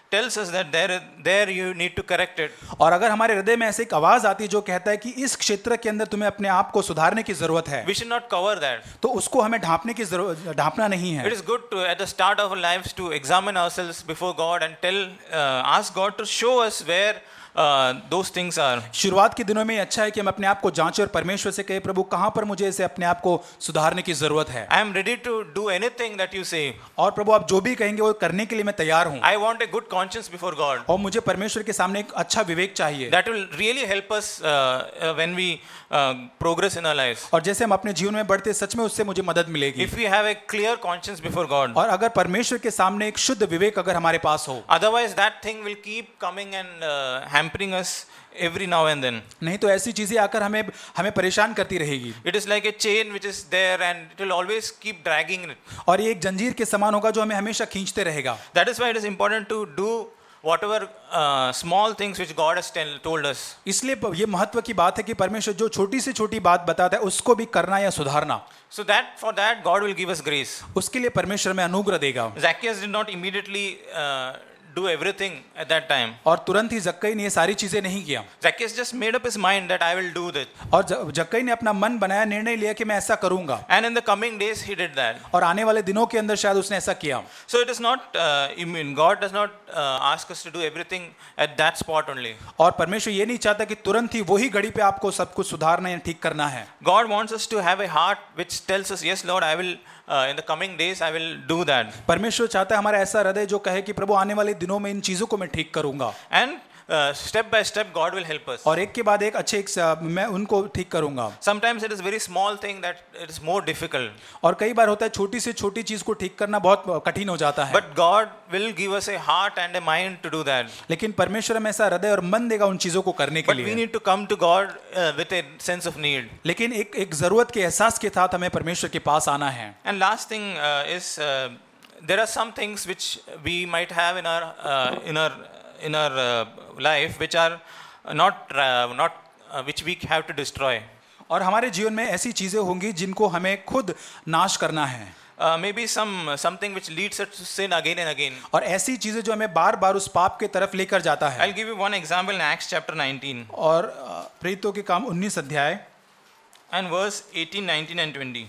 tells us that there, there you need to correct it. और अगर हमारे हृदय में ऐसे एक आवाज आती है जो कहता है कि इस क्षेत्र के अंदर तुम्हें अपने आप को सुधारने की जरूरत है, We should not cover that. तो उसको हमें ढांपने की जरूरत ढांपना नहीं है. It is good to, at the start of our lives, to examine ourselves before God and tell, uh, ask God to show us where uh, those things are. शुरुआत के दिनों में अच्छा है कि हम अपने आप को जांचें और परमेश्वर से कहें, प्रभु कहां पर मुझे इसे अपने आप को सुधारने की जरूरत है. I am ready to do anything that you say. और प्रभु आप जो भी कहेंगे वो करने के लिए मैं तैयार हूं. I want a good conscience before God. और मुझे परमेश्वर के सामने एक अच्छा विवेक चाहिए. That will really help us uh, uh, when we uh, progress in our lives. और जैसे हम अपने जीवन में बढ़ते, सच में उससे मुझे मदद मिलेगी. If we have a clear conscience before God. और अगर परमेश्वर के सामने एक शुद्ध विवेक अगर हमारे पास हो, Otherwise that thing will keep coming and uh, hampering us every now and then. नहीं तो ऐसी चीजें आकर हमें हमें परेशान करती रहेगी. It is like a chain which is there and it will always keep dragging it. और ये एक जंजीर के समान होगा जो हमें हमेशा खींचते रहेगा. That is why it is important to do whatever uh, small things which God has tell, told us. इसलिए ये महत्व की बात है कि परमेश्वर जो छोटी से छोटी बात बताता है उसको भी करना या सुधारना. So that for that God will give us grace. उसके लिए परमेश्वर में अनुग्रह देगा. Zacchaeus did not immediately uh, do everything at that time. और तुरंत ही जक्कई ने ये सारी चीजें नहीं किया. Zacchaeus just made up his mind that I will do that. और जक्कई ने अपना मन बनाया, निर्णय लिया कि मैं ऐसा करूंगा. And in the coming days he did that. और आने वाले दिनों के अंदर शायद उसने ऐसा किया. So it is not uh, I mean God does not uh, ask us to do everything at that spot only. और परमेश्वर ये नहीं चाहता कि तुरंत ही वही घड़ी पे आपको सब कुछ सुधारना या ठीक करना है. God wants us to have a heart which tells us, yes Lord, I will uh, in the coming days I will do that. परमेश्वर चाहता है हमारा ऐसा हृदय जो कहे कि प्रभु आने वाले दिनों में इन चीजों को मैं ठीक करूंगा. And uh, step by step God will help us. और एक के बाद एक अच्छे एक मैं उनको ठीक करूंगा. Sometimes it is very small thing that it is more difficult. और कई बार होता है छोटी से छोटी चीज को ठीक करना बहुत कठिन हो जाता है. But God will give us a heart and a mind to do that. लेकिन परमेश्वर हमें ऐसा हृदय और मन देगा उन चीजों को करने के But we लिए. need to come to God uh, with a sense of need. लेकिन एक एक जरूरत के एहसास के साथ हमें परमेश्वर के पास आना है. And last thing uh, is uh, there are some things which we might have in our uh, in our in our uh, life which are not uh, not uh, which we have to destroy. और हमारे जीवन में ऐसी चीजें होंगी जिनको हमें खुद नाश करना है. Uh, maybe some something which leads us to sin again and again. और ऐसी चीजें जो हमें बार बार उस पाप के तरफ लेकर जाता है. I'll give you one example in Acts chapter nineteen. और प्रेरितों के काम उन्नीस अध्याय And verse eighteen, nineteen and twenty.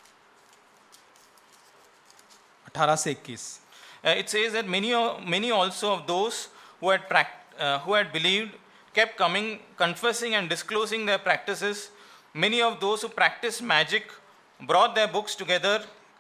अठारह से इक्कीस. Uh, it says that many many also of those who had pract- uh, who had believed kept coming, confessing and disclosing their practices. Many of those who practiced magic brought their books together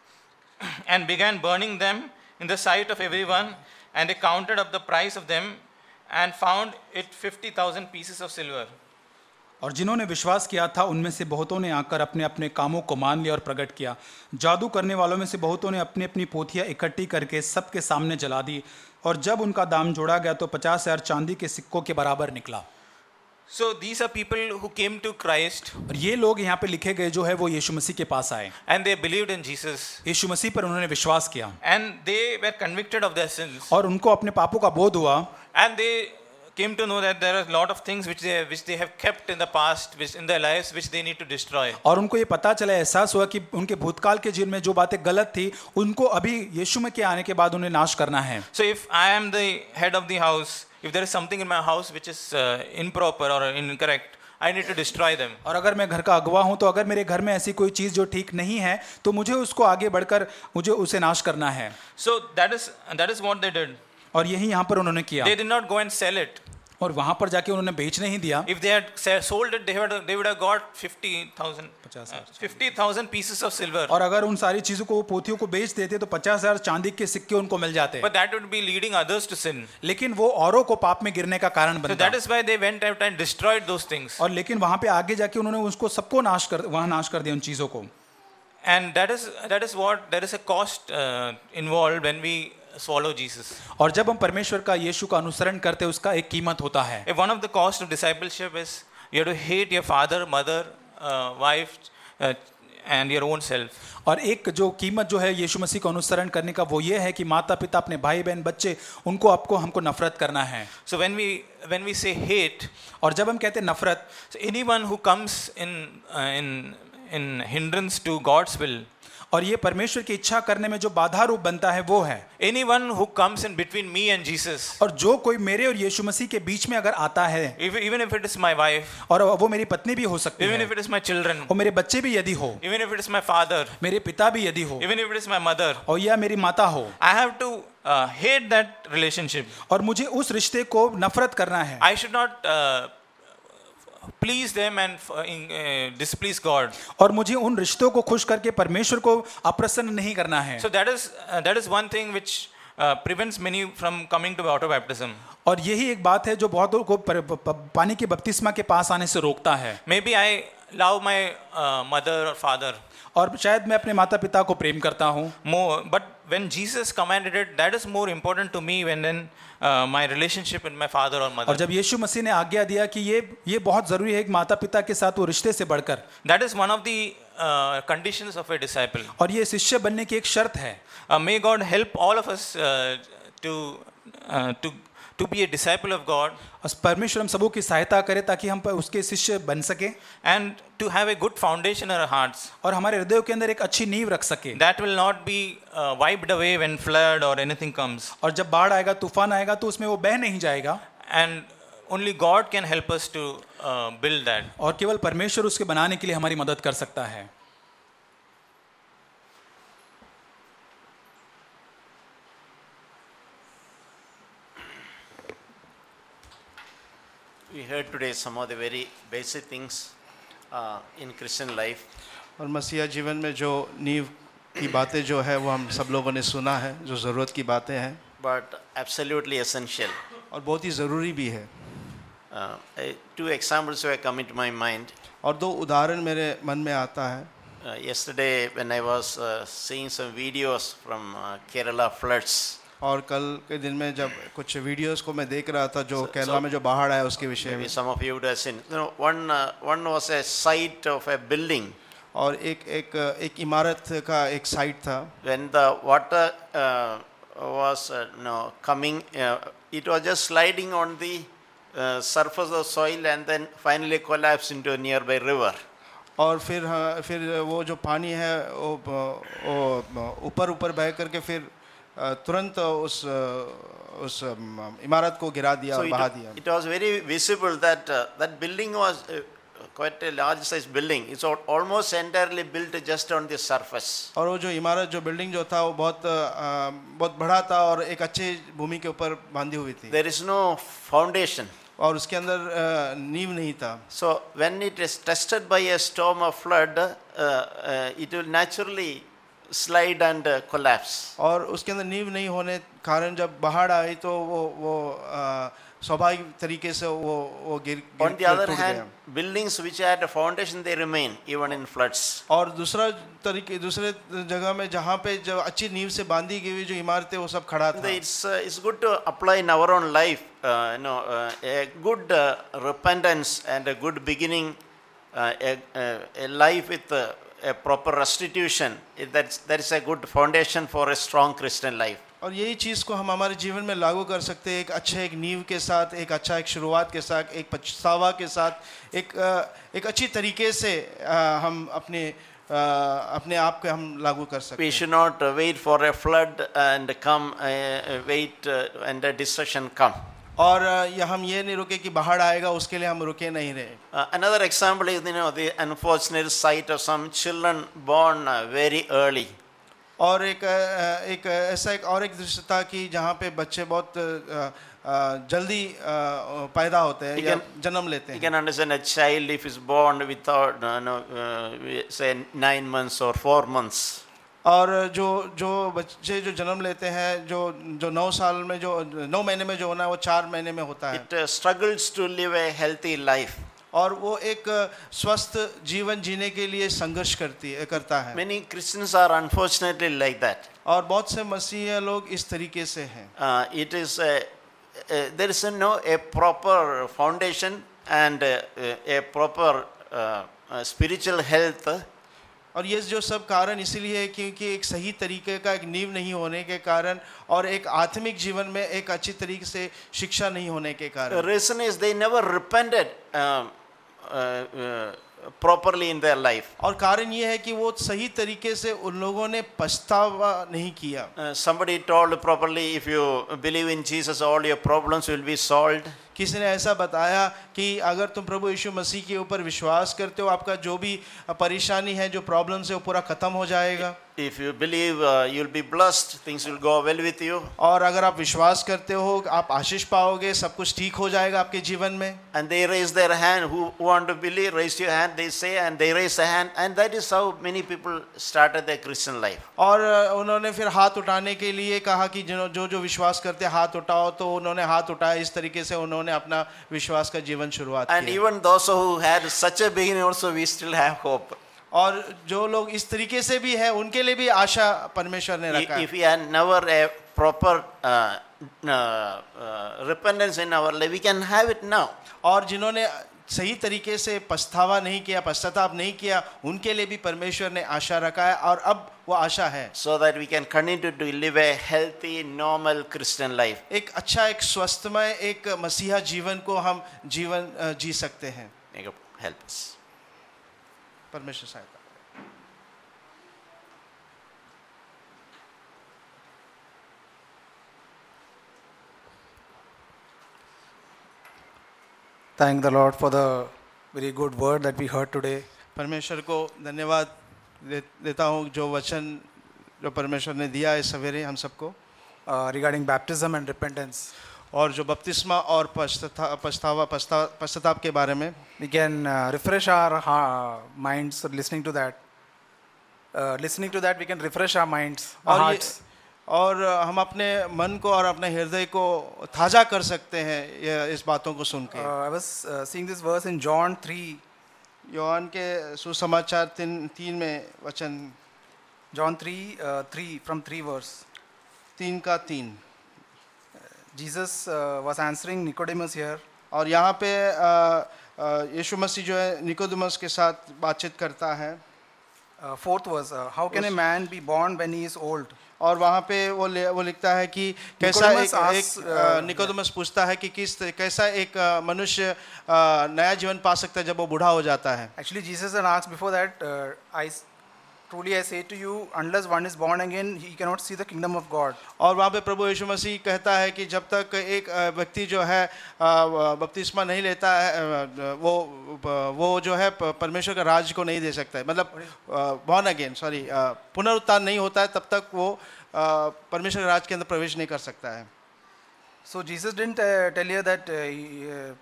and began burning them in the sight of everyone, and they counted up the price of them and found it fifty thousand pieces of silver. और जिन्होंने विश्वास किया था उनमें से बहुतों ने आकर अपने अपने कामों को मान लिया और प्रकट किया. जादू करने वालों में से बहुतों ने अपनी अपनी पोथियां इकट्ठी करके सबके सामने जला दी, और जब उनका दाम जोड़ा गया तो पचास हजार चांदी के सिक्कों के बराबर निकला. So these are people who came to Christ. और ये लोग यहाँ पे लिखे गए जो है वो यीशु मसीह के पास आए. And they believed in Jesus. यीशु मसीह पर उन्होंने विश्वास किया. And they were convicted of their sins. और उनको अपने पापों का बोध हुआ. And they came to know that there are a lot of things which they which they have kept in the past, which in their lives, which they need to destroy. और उनको ये पता चला, एहसास हुआ कि उनके भूतकाल के जीवन में जो बातें गलत थी उनको अभी यीशु में के आने के बाद उन्हें नाश करना है. So if I am the head of the house, if there is something in my house which is uh, improper or incorrect, I need to destroy them. और अगर मैं घर का अगवा हूं तो अगर मेरे घर में ऐसी कोई चीज जो ठीक नहीं है तो मुझे उसको आगे बढ़कर मुझे उसे नाश करना है. So that is that is what they did. और यही यहाँ पर उन्होंने किया. They did not go and sell it. और वहां पर जाके उन्होंने बेच नहीं दिया. If they had se- sold it, they would they would have got fifty thousand पचास हजार. fifty thousand pieces of silver. और अगर उन सारी चीजों को, पोथियों को बेच देते तो पचास हजार चांदी के सिक्के उनको मिल जाते. But that would be leading others to sin. लेकिन वो औरों को पाप में गिरने का कारण So बनता. that is why they went out and destroyed those things. और लेकिन वहां पे आगे जाके उन्होंने उसको सबको नाश कर वहां नाश कर दिया उन चीजों को. And that is that is what there is a cost uh, involved when we swallow Jesus. और जब हम परमेश्वर का, यीशु का अनुसरण करते हैं उसका एक कीमत होता है. If one of the cost of discipleship is you have to hate your father, mother, uh, wife, uh, and your own self. और एक जो कीमत जो है यीशु मसीह का अनुसरण करने का वो ये है कि माता पिता, अपने भाई बहन, बच्चे, उनको आपको हमको नफरत करना है. So when we when we say hate, और जब हम कहते हैं नफरत, so anyone who comes in uh, in in hindrance to God's will, और ये परमेश्वर की इच्छा करने में जो बाधा रूप बनता है वो है। Anyone who comes in between me and Jesus, और जो कोई मेरे और यीशु मसीह के बीच में अगर आता है, if, even if it is my wife, और वो मेरी पत्नी भी हो सकती even है, if it is my children, और मेरे बच्चे भी यदि हो, even if it is my father, मेरे पिता भी यदि हो, even if it is my mother, और या मेरी माता हो, I have to uh, hate that relationship. और मुझे उस रिश्ते को नफरत करना है। I should not uh, please them and uh, in, uh, displease God. और मुझे उन रिश्तों को खुश करके परमेश्वर को अप्रसन्न नहीं करना है। So that is uh, that is one thing which uh, prevents many from coming to water baptism. और यही एक बात है जो बहुतों को पर, प, प, पानी के बपतिस्मा के पास आने से रोकता है। Maybe I love my uh, mother or father और शायद मैं अपने माता पिता को प्रेम करता हूँ, more, but when Jesus commanded it, that is more important to me when then uh, my relationship with my father or और mother. जब यीशु मसीह ने आज्ञा दिया कि ये ये बहुत जरूरी है एक माता पिता के साथ वो रिश्ते से बढ़कर, That is one of the uh, conditions of a disciple. और ये शिष्य बनने की एक शर्त है। Uh, may God help all of us uh, to uh, to to be a disciple of God और परमेश्वर हम सबों की सहायता करे ताकि हम पर उसके शिष्य बन सके and to have a good foundation in our hearts और हमारे हृदयों के अंदर एक अच्छी नींव रख सके, that will not be uh, wiped away when flood or anything comes. और जब बाढ़ आएगा तूफान आएगा तो उसमें वो बह नहीं जाएगा, And only God can help us to uh, build that. और केवल परमेश्वर उसके बनाने के लिए हमारी मदद कर सकता है। We heard today some of the very basic things uh, in Christian life. और मसीहा जीवन में जो नींव की बातें जो है वो हम सब लोगों ने सुना है, जो ज़रूरत की बातें हैं But absolutely essential. और बहुत ही ज़रूरी भी है। Uh, I- two examples were coming to my mind. और दो उदाहरण मेरे मन में आता है। Uh, yesterday, when I was uh, seeing some videos from uh, Kerala floods, और कल के दिन में जब कुछ वीडियोस को मैं देख रहा था जो केरला में जो बाढ़ आया उसके विषय में, maybe some of you would have seen. You know, one uh, one was a site of a building. और एक एक एक इमारत का एक साइट था। When the water uh, was uh, you know, coming, uh, it was just sliding on the uh, surface of soil and then finally collapsed into a nearby river. और फिर हाँ, फिर वो जो पानी है वो वो ऊपर ऊपर बह करके फिर तुरंत उस उस इमारत को गिरा दिया So और it, बहा दिया। it was very visible that uh, that building was uh, quite a large size building. It's al- almost entirely built just on the surface. और वो जो इमारत जो बिल्डिंग जो था वो बहुत अ, बहुत बड़ा था और एक अच्छे भूमि के ऊपर बांधी हुई थी There is no foundation. और उसके अंदर अ, नींव नहीं था। So when it is tested by a storm of flood, uh, uh, it will naturally slide and uh, collapse. और उसके अंदर नींव नहीं होने कारण जब बाढ़ आई तो वो वो अ, स्वाभाविक तरीके से वो वो गिर गिर On the other टूट hand, गया। buildings which had a foundation, they remain even in floods. और दूसरा तरीके दूसरे जगह में जहाँ पे जो अच्छी नींव से बांधी गई हुई जो इमारतें वो सब खड़ा था। It's uh, it's good to apply in our own life. Uh, you know, uh, a good uh, repentance and a good beginning, uh, a, a, a life with uh, a proper restitution. It- That's that is a good foundation for a strong Christian life. और यही चीज़ को हम हमारे जीवन में लागू कर सकते हैं, एक अच्छे एक नींव के साथ, एक अच्छा एक शुरुआत के साथ, एक पछतावा के साथ, एक अ, एक अच्छी तरीके से अ, हम अपने अ, अपने आप को हम लागू कर सकते We हैं। should not uh, wait for a flood and come, uh, uh, wait uh, and a destruction come. और अ, या हम ये नहीं रुके कि बाढ़ आएगा उसके लिए हम रुके नहीं रहे। Uh, another example is, you know, the unfortunate sight of some children born uh, very early. और एक अ, एक ऐसा एक और एक दृश्य था कि जहाँ पे बच्चे बहुत अ, अ, जल्दी अ, पैदा होते हैं You या can- जन्म लेते You हैं। can understand a child if is born without, uh, no, uh, we say nine months or four months. और जो जो बच्चे जो जन्म लेते हैं जो जो नौ साल में जो नौ महीने में जो होना है वो चार महीने में होता है It uh, struggles to live a healthy life. और वो एक स्वस्थ जीवन जीने के लिए संघर्ष करती है करता है। Many Christians are unfortunately like that. और बहुत से मसीही लोग इस तरीके से हैं। Uh, it is a, a, there is a, no a proper foundation and a, a, a proper uh, uh, spiritual health. और ये जो सब कारण इसीलिए है क्योंकि एक सही तरीके का एक नींव नहीं होने के कारण और एक आत्मिक जीवन में एक अच्छी तरीके से शिक्षा नहीं होने के The कारण। reason is they never repented um, uh, uh, properly in their life. और कारण ये है कि वो सही तरीके से उन लोगों ने पछतावा नहीं किया. Uh, somebody told properly, if you believe in Jesus, all your problems will be solved. किसी ने ऐसा बताया कि अगर तुम प्रभु यीशु मसीह के ऊपर विश्वास करते हो, आपका जो भी परेशानी है, जो प्रॉब्लम्स है, वो पूरा खत्म हो जाएगा. If you believe, uh, you'll be blessed, things will go well with you. और अगर आप विश्वास करते हो, आप आशीष पाओगे, सब कुछ ठीक हो जाएगा आपके जीवन में. And they raise their hand. Who, who want to believe, raise your hand. They say, and they raise a hand, and that is how many people started their Christian life. और उन्होंने फिर हाथ उठाने के लिए कहा कि जो जो जो विश्वास करते हैं हाथ उठाओ, तो उन्होंने हाथ उठाया. इस तरीके से उन्होंने अपना विश्वास का जीवन शुरुआत And किया. even those who had such a beginning, also we still have hope. और जो लोग इस तरीके से भी है, उनके लिए भी आशा परमेश्वर ने रखा है. If we had never a proper uh, uh, uh, repentance in our life, we can have it now. और जिन्होंने सही तरीके से पछतावा नहीं किया, पश्चाताप नहीं किया, उनके लिए भी परमेश्वर ने आशा रखा है, और अब वो आशा है. So that we can continue to live a healthy, normal Christian life. एक अच्छा, एक स्वस्थमय, एक मसीहा जीवन को हम जीवन अ, जी सकते हैं. May God help us. परमेश्वर सहायता. Thank the Lord for the very good word that we heard today. परमेश्वर को धन्यवाद दे, देता हूँ जो वचन जो परमेश्वर ने दिया है सवेरे हम सबको, uh, regarding baptism and repentance. और जो बपतिस्मा और पश्चाता पछतावा पछता पश्चाताप के बारे में. We can uh, refresh our uh, minds listening to that. Uh, listening to that, we can refresh our minds, our और ये hearts. और हम अपने मन को और अपने हृदय को ताज़ा कर सकते हैं ये इस बातों को सुन के. Uh, I was uh, seeing this verse in John three. Yohan के सुसमाचार तीन तीन में वचन. John three, uh, three from three verse. तीन का तीन. Jesus uh, was answering Nicodemus here. और यहाँ पे अ, अ, यीशु मसीह जो है निकोदेमस के साथ बातचीत करता है. Uh, fourth verse. Uh, how can a man be born when he is old? और वहाँ पे वो ले, वो लिखता है कि कैसा एक, Nicodemus asks, एक uh, निकोदेमस पूछता है कि किस कैसा एक अ, मनुष्य अ, नया जीवन पा सकता है जब वो बूढ़ा हो जाता है. Actually, Jesus had asked before that, uh, I s- truly I say to you, unless one is born again, he cannot see the kingdom of God. और वहाँ पे प्रभु यीशु मसीह कहता है कि जब तक एक अ, व्यक्ति जो है अ, बपतिस्मा नहीं लेता है, अ, वो वो जो है प- परमेश्वर का राज को नहीं दे सकता है. मतलब बॉर्न अगेन सॉरी पुनरुत्थान नहीं होता है, तब तक वो अ, परमेश्वर के राज के अंदर प्रवेश नहीं कर सकता है. So Jesus didn't uh, tell you that uh, he, uh,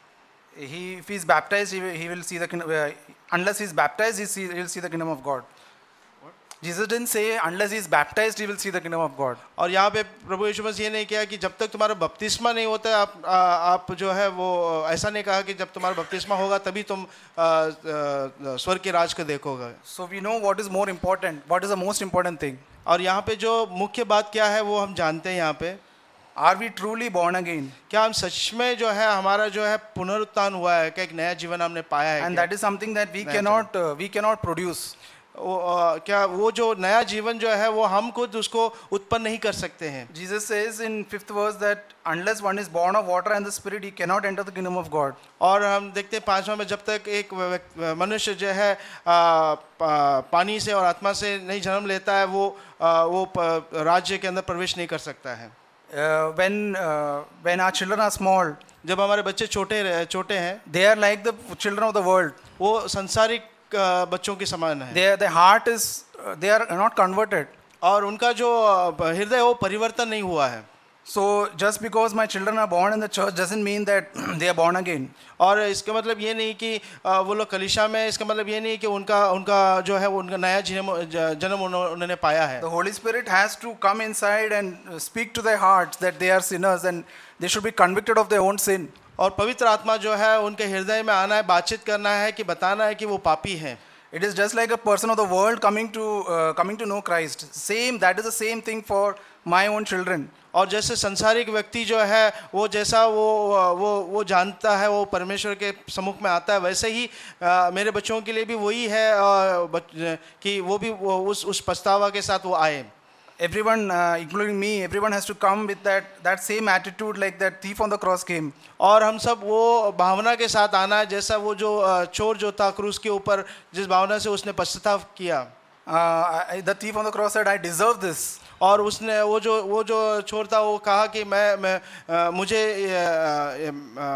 he, if he is baptized, he will, he will see the kingdom. Uh, unless he is baptized, he see, he will see the kingdom of God. Jesus didn't say unless he is baptized, he will see the kingdom of God. और यहाँ पे प्रभु यीशु मसीह ने किया कि जब तक तुम्हारा बपतिस्मा नहीं होता है, आप आ, आप जो है वो ऐसा नहीं कहा कि जब तुम्हारा बपतिस्मा होगा तभी तुम आ, आ, स्वर्ग के राज को देखोगे. So we know what is more important. What is the most important thing? और यहाँ पे जो मुख्य बात क्या है वो हम जानते हैं. यहाँ पे Are we truly born again? क्या हम सच में जो है हमारा जो है पुनरुत्थान हुआ है, क्या एक नया जीवन हमने पाया है And क्या? that is something that we Naya cannot uh, we cannot produce. वो, आ, क्या वो जो नया जीवन जो है वो हम खुद उसको उत्पन्न नहीं कर सकते हैं. Jesus says in fifth verse that unless one is born of water and the spirit, he cannot enter the kingdom of God. और हम देखते हैं पांचवा में जब तक एक व्यक्ति- मनुष्य जो है आ, पा, पानी से और आत्मा से नहीं जन्म लेता है, वो आ, वो प- राज्य के अंदर प्रवेश नहीं कर सकता है. Uh, when uh, when our children are small, जब हमारे बच्चे छोटे रह- छोटे हैं, they are like the children of the world. वो संसारिक आ, बच्चों के समान है. Their their heart is uh, they are not converted. और उनका जो आ, हृदय है वो परिवर्तन नहीं हुआ है. So just because my children are born in the church doesn't mean that they are born again. और इसका मतलब ये नहीं कि आ, वो लोग कलीसिया में, इसका मतलब ये नहीं कि उनका उनका जो है वो उनका नया जन्म ज- जन्म उन्हों- उन्होंने पाया है. The Holy Spirit has to come inside and uh, speak to their hearts that they are sinners and they should be convicted of their own sin. और पवित्र आत्मा जो है उनके हृदय में आना है, बातचीत करना है कि बताना है कि वो पापी हैं. It is just like a person of the world coming to uh, coming to know Christ. Same, that is the same thing for my own children. और जैसे संसारिक व्यक्ति जो है वो जैसा वो वो वो जानता है, वो परमेश्वर के सम्मुख में आता है, वैसे ही आ, मेरे बच्चों के लिए भी वही है आ, बच, कि वो भी वो उस उस पछतावा के साथ वो आए. everyone, uh, including me, everyone has to come with that, that same attitude like that thief on the cross came. और हम सब वो भावना के साथ आना है जैसा वो जो अ, चोर जो था क्रूस के ऊपर जिस भावना से उसने पश्चाताप किया. Uh, I, the thief on the cross said, I deserve this. और उसने वो जो वो जो चोर था वो कहा कि मैं मैं अ, मुझे अ,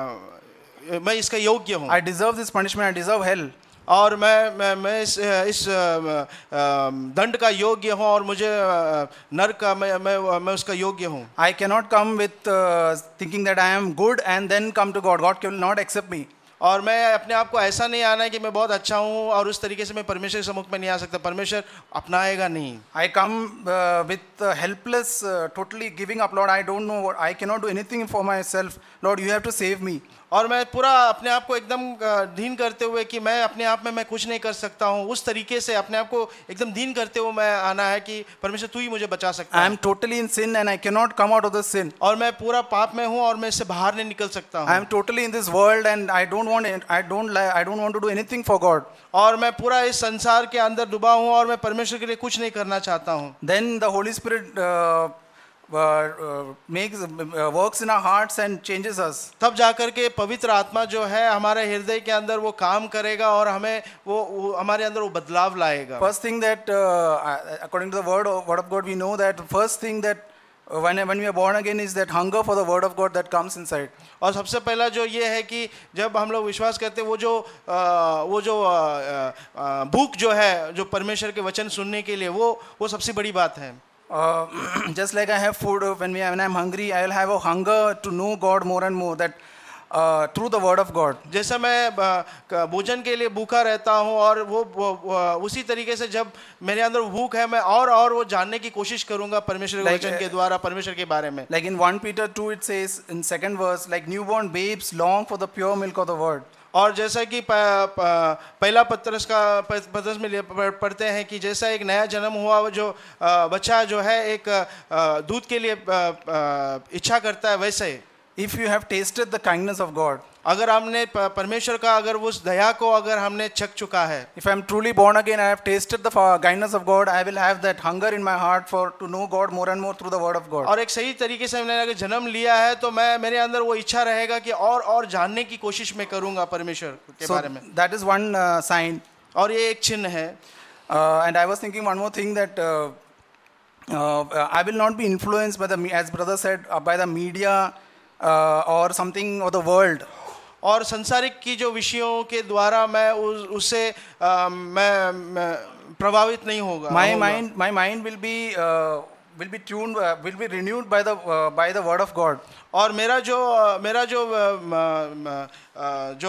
अ, मैं इसका योग्य हूँ. I deserve this punishment, I deserve hell. और मैं मैं मैं इस इस अ, अ, दंड का योग्य हूँ और मुझे अ, नरक का मैं मैं मैं उसका योग्य हूँ. I cannot come with uh, thinking that I am good and then come to God. God will not accept me. और मैं अपने आप को ऐसा नहीं आना है कि मैं बहुत अच्छा हूँ और उस तरीके से मैं परमेश्वर के सम्मुख में नहीं आ सकता. परमेश्वर अपनाएगा नहीं. I come uh, with uh, helpless, uh, totally giving up. Lord, I don't know what, I cannot do anything for myself. Lord, you have to save me. और मैं पूरा अपने आप को एकदम अ, दीन करते हुए कि मैं अपने आप में मैं कुछ नहीं कर सकता हूँ, उस तरीके से अपने आप को एकदम दीन करते हुए मैं आना है कि परमेश्वर तू ही मुझे बचा सकता I है. am totally in sin and I cannot come out of the sin. और मैं पूरा पाप में हूँ और मैं इससे बाहर नहीं निकल सकता I हूँ. am totally in this world and I don't want it- I don't li- I don't want to do anything for God. और मैं पूरा इस संसार के अंदर डूबा हूँ और मैं परमेश्वर के लिए कुछ नहीं करना चाहता हूँ. Then the Holy Spirit uh, uh, uh, makes uh, works in our hearts and changes us. तब जाकर के पवित्र आत्मा जो है हमारे हृदय के अंदर वो काम करेगा और हमें वो, वो हमारे अंदर वो बदलाव लाएगा. First thing that uh, according to the word of, word of God, we know that the first thing that uh, when when we are born again is that hunger for the word of God that comes inside. और सबसे पहला जो ये है कि जब हम लोग विश्वास करते हैं वो जो आ, वो जो आ, आ, भूख जो है जो परमेश्वर के वचन सुनने के लिए वो वो सबसे बड़ी बात है. Uh, just like I have food uh, when we when I'm hungry, I'll have a hunger to know God more and more. That uh, through the word of God. जैसा मैं आ, क- भोजन के लिए भूखा रहता हूँ और वो, वो, वो उसी तरीके से जब मेरे अंदर भूख है मैं और और वो जानने की कोशिश करूंगा परमेश्वर के Like, वचन के uh, द्वारा परमेश्वर के बारे में. Like in First Peter two, it says in second verse, like newborn babes long for the pure milk of the word. और जैसा कि प, प, पहला पत्रस का प- पत्रस में ले- पढ़- पढ़ते हैं कि जैसा एक नया जन्म हुआ वो जो आ, बच्चा जो है एक आ, दूध के लिए आ, आ, इच्छा करता है वैसे If you have tasted the kindness of God, अगर हमने प- परमेश्वर का अगर उस दया को अगर हमने चख चुका है, if I am truly born again, I have tasted the fa- kindness of God, I will have that hunger in my heart for to know God more and more through the word of God. और एक सही तरीके से मैंने अगर जन्म लिया है तो मैं मेरे अंदर वो इच्छा रहेगा कि और और जानने की कोशिश मैं करूंगा परमेश्वर के So बारे में. that is one uh, sign. और ये एक चिन्ह है. Uh, and I was thinking one more thing that uh, uh, I will not be influenced by the, me- as brother said, uh, by the media uh, or something of the world. और संसारिक की जो विषयों के द्वारा मैं उस उससे आ, मैं, मैं प्रभावित नहीं होगा. My होगा. mind, my mind will be uh, will be tuned, uh, will be renewed by the uh, by the word of God. और मेरा जो मेरा जो आ, म, म, आ, जो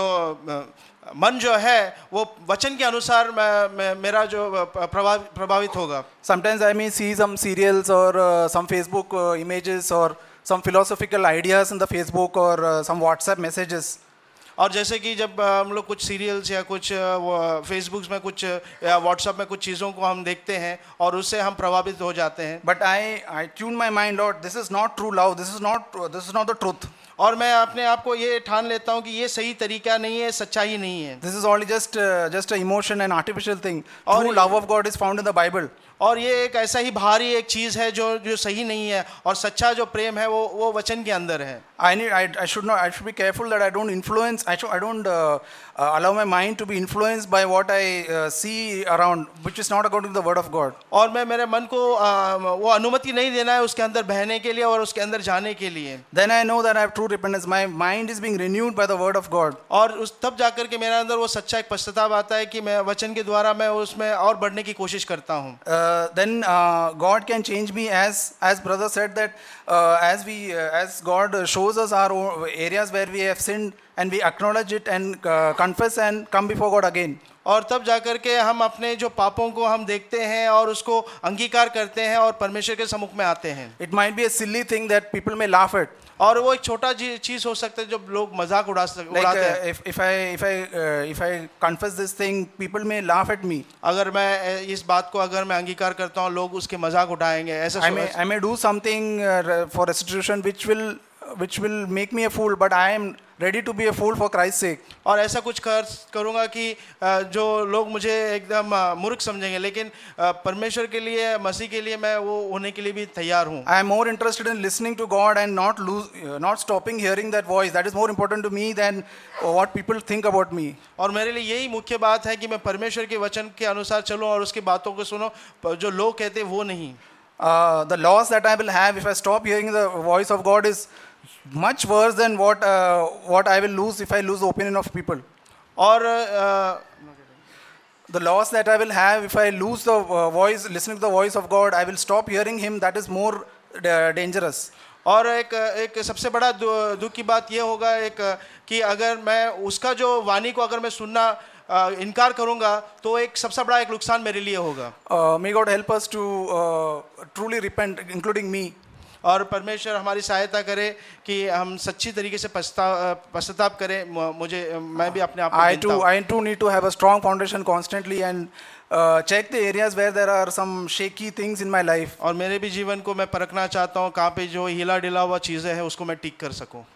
आ, मन जो है वो वचन के अनुसार मैं, मैं मेरा जो प्रभाव प्रभावित होगा. Sometimes I may see some serials or uh, some Facebook uh, images or some philosophical ideas in the Facebook or uh, some WhatsApp messages. और जैसे कि जब आ, हम लोग कुछ सीरियल्स या कुछ फेसबुक में कुछ या व्हाट्सएप में कुछ चीज़ों को हम देखते हैं और उससे हम प्रभावित हो जाते हैं. But I I tune my mind, Lord, this is not true love. This is not this is not the truth. और मैं अपने आप को ये ठान लेता हूँ कि ये सही तरीका नहीं है, सच्चाई नहीं है. This is only just uh, just an emotion and artificial thing. और True ये- love of God is found in the Bible. और ये एक ऐसा ही भारी एक चीज़ है जो जो सही नहीं है और सच्चा जो प्रेम है वो वो वचन के अंदर है. I need I, I should not I should be careful that I don't influence I should I don't uh, uh, allow my mind to be influenced by what I uh, see around, which is not according to the word of God. और मैं मेरे मन को आ, वो अनुमति नहीं देना है उसके अंदर बहने के लिए और उसके अंदर जाने के लिए. Then I know that I have true repentance. My mind is being renewed by the word of God. और उस तब जाकर के मेरे अंदर वो सच्चा एक पश्चाताप आता है कि मैं वचन के द्वारा मैं उसमें और बढ़ने की कोशिश करता हूँ. Uh, then uh, God can change me, as as brother said that uh, as we uh, as God shows us our own areas where we have sinned and we acknowledge it and uh, confess and come before God again. और तब जाकर के हम अपने जो पापों को हम देखते हैं और उसको अंगीकार करते हैं और परमेश्वर के सम्मुख में आते हैं. It might be a silly thing that people may laugh at. और वो एक छोटा चीज हो सकता है जो लोग मजाक उड़ा सक- Like उड़ाते uh, हैं. if if I if I uh, if I confess this thing, people may laugh at me. अगर मैं इस बात को अगर मैं अंगीकार करता हूँ लोग उसके मजाक उठाएंगे. ऐसा I may I may do something uh, for restitution which will which will make me a fool, but I am ready to be a fool for Christ's sake. और ऐसा कुछ कर करूँगा कि अ, जो लोग मुझे एकदम अ, मूर्ख समझेंगे, लेकिन अ, परमेश्वर के लिए, मसीह के लिए मैं वो होने के लिए भी तैयार हूँ। I am more interested in listening to God and not lose, uh, not stopping hearing that voice. That is more important to me than uh, what people think about me. और मेरे लिए यही मुख्य बात है कि मैं परमेश्वर के वचन के अनुसार चलूं और उसकी बातों को सुनो, प- जो लोग कहते हैं वो नहीं। Uh, the loss that I will have if I stop hearing the voice of God is much worse than what uh, what I will lose if I lose the opinion of people. और अ, The loss that I will have if I lose the uh, voice, listening to the voice of God, I will stop hearing Him. That is more uh, dangerous. और एक एक सबसे बड़ा दु- दुख की बात ये होगा एक कि अगर मैं उसका जो वाणी को अगर मैं सुनना अ, इनकार करूंगा तो एक सबसे बड़ा एक नुकसान मेरे लिए होगा। Uh, may God help us to uh, truly repent, including me. और परमेश्वर हमारी सहायता करे कि हम सच्ची तरीके से पश्चाताप पश्चाताप करें। मु- मुझे मैं भी अपने आप को I गिनता too, हूं। I too need to have a strong foundation constantly and uh, check the areas where there are some shaky things in my life. और मेरे भी जीवन को मैं परखना चाहता हूँ, कहाँ पे जो हिला डिला हुआ चीज़ें हैं उसको मैं ठीक कर सकूँ।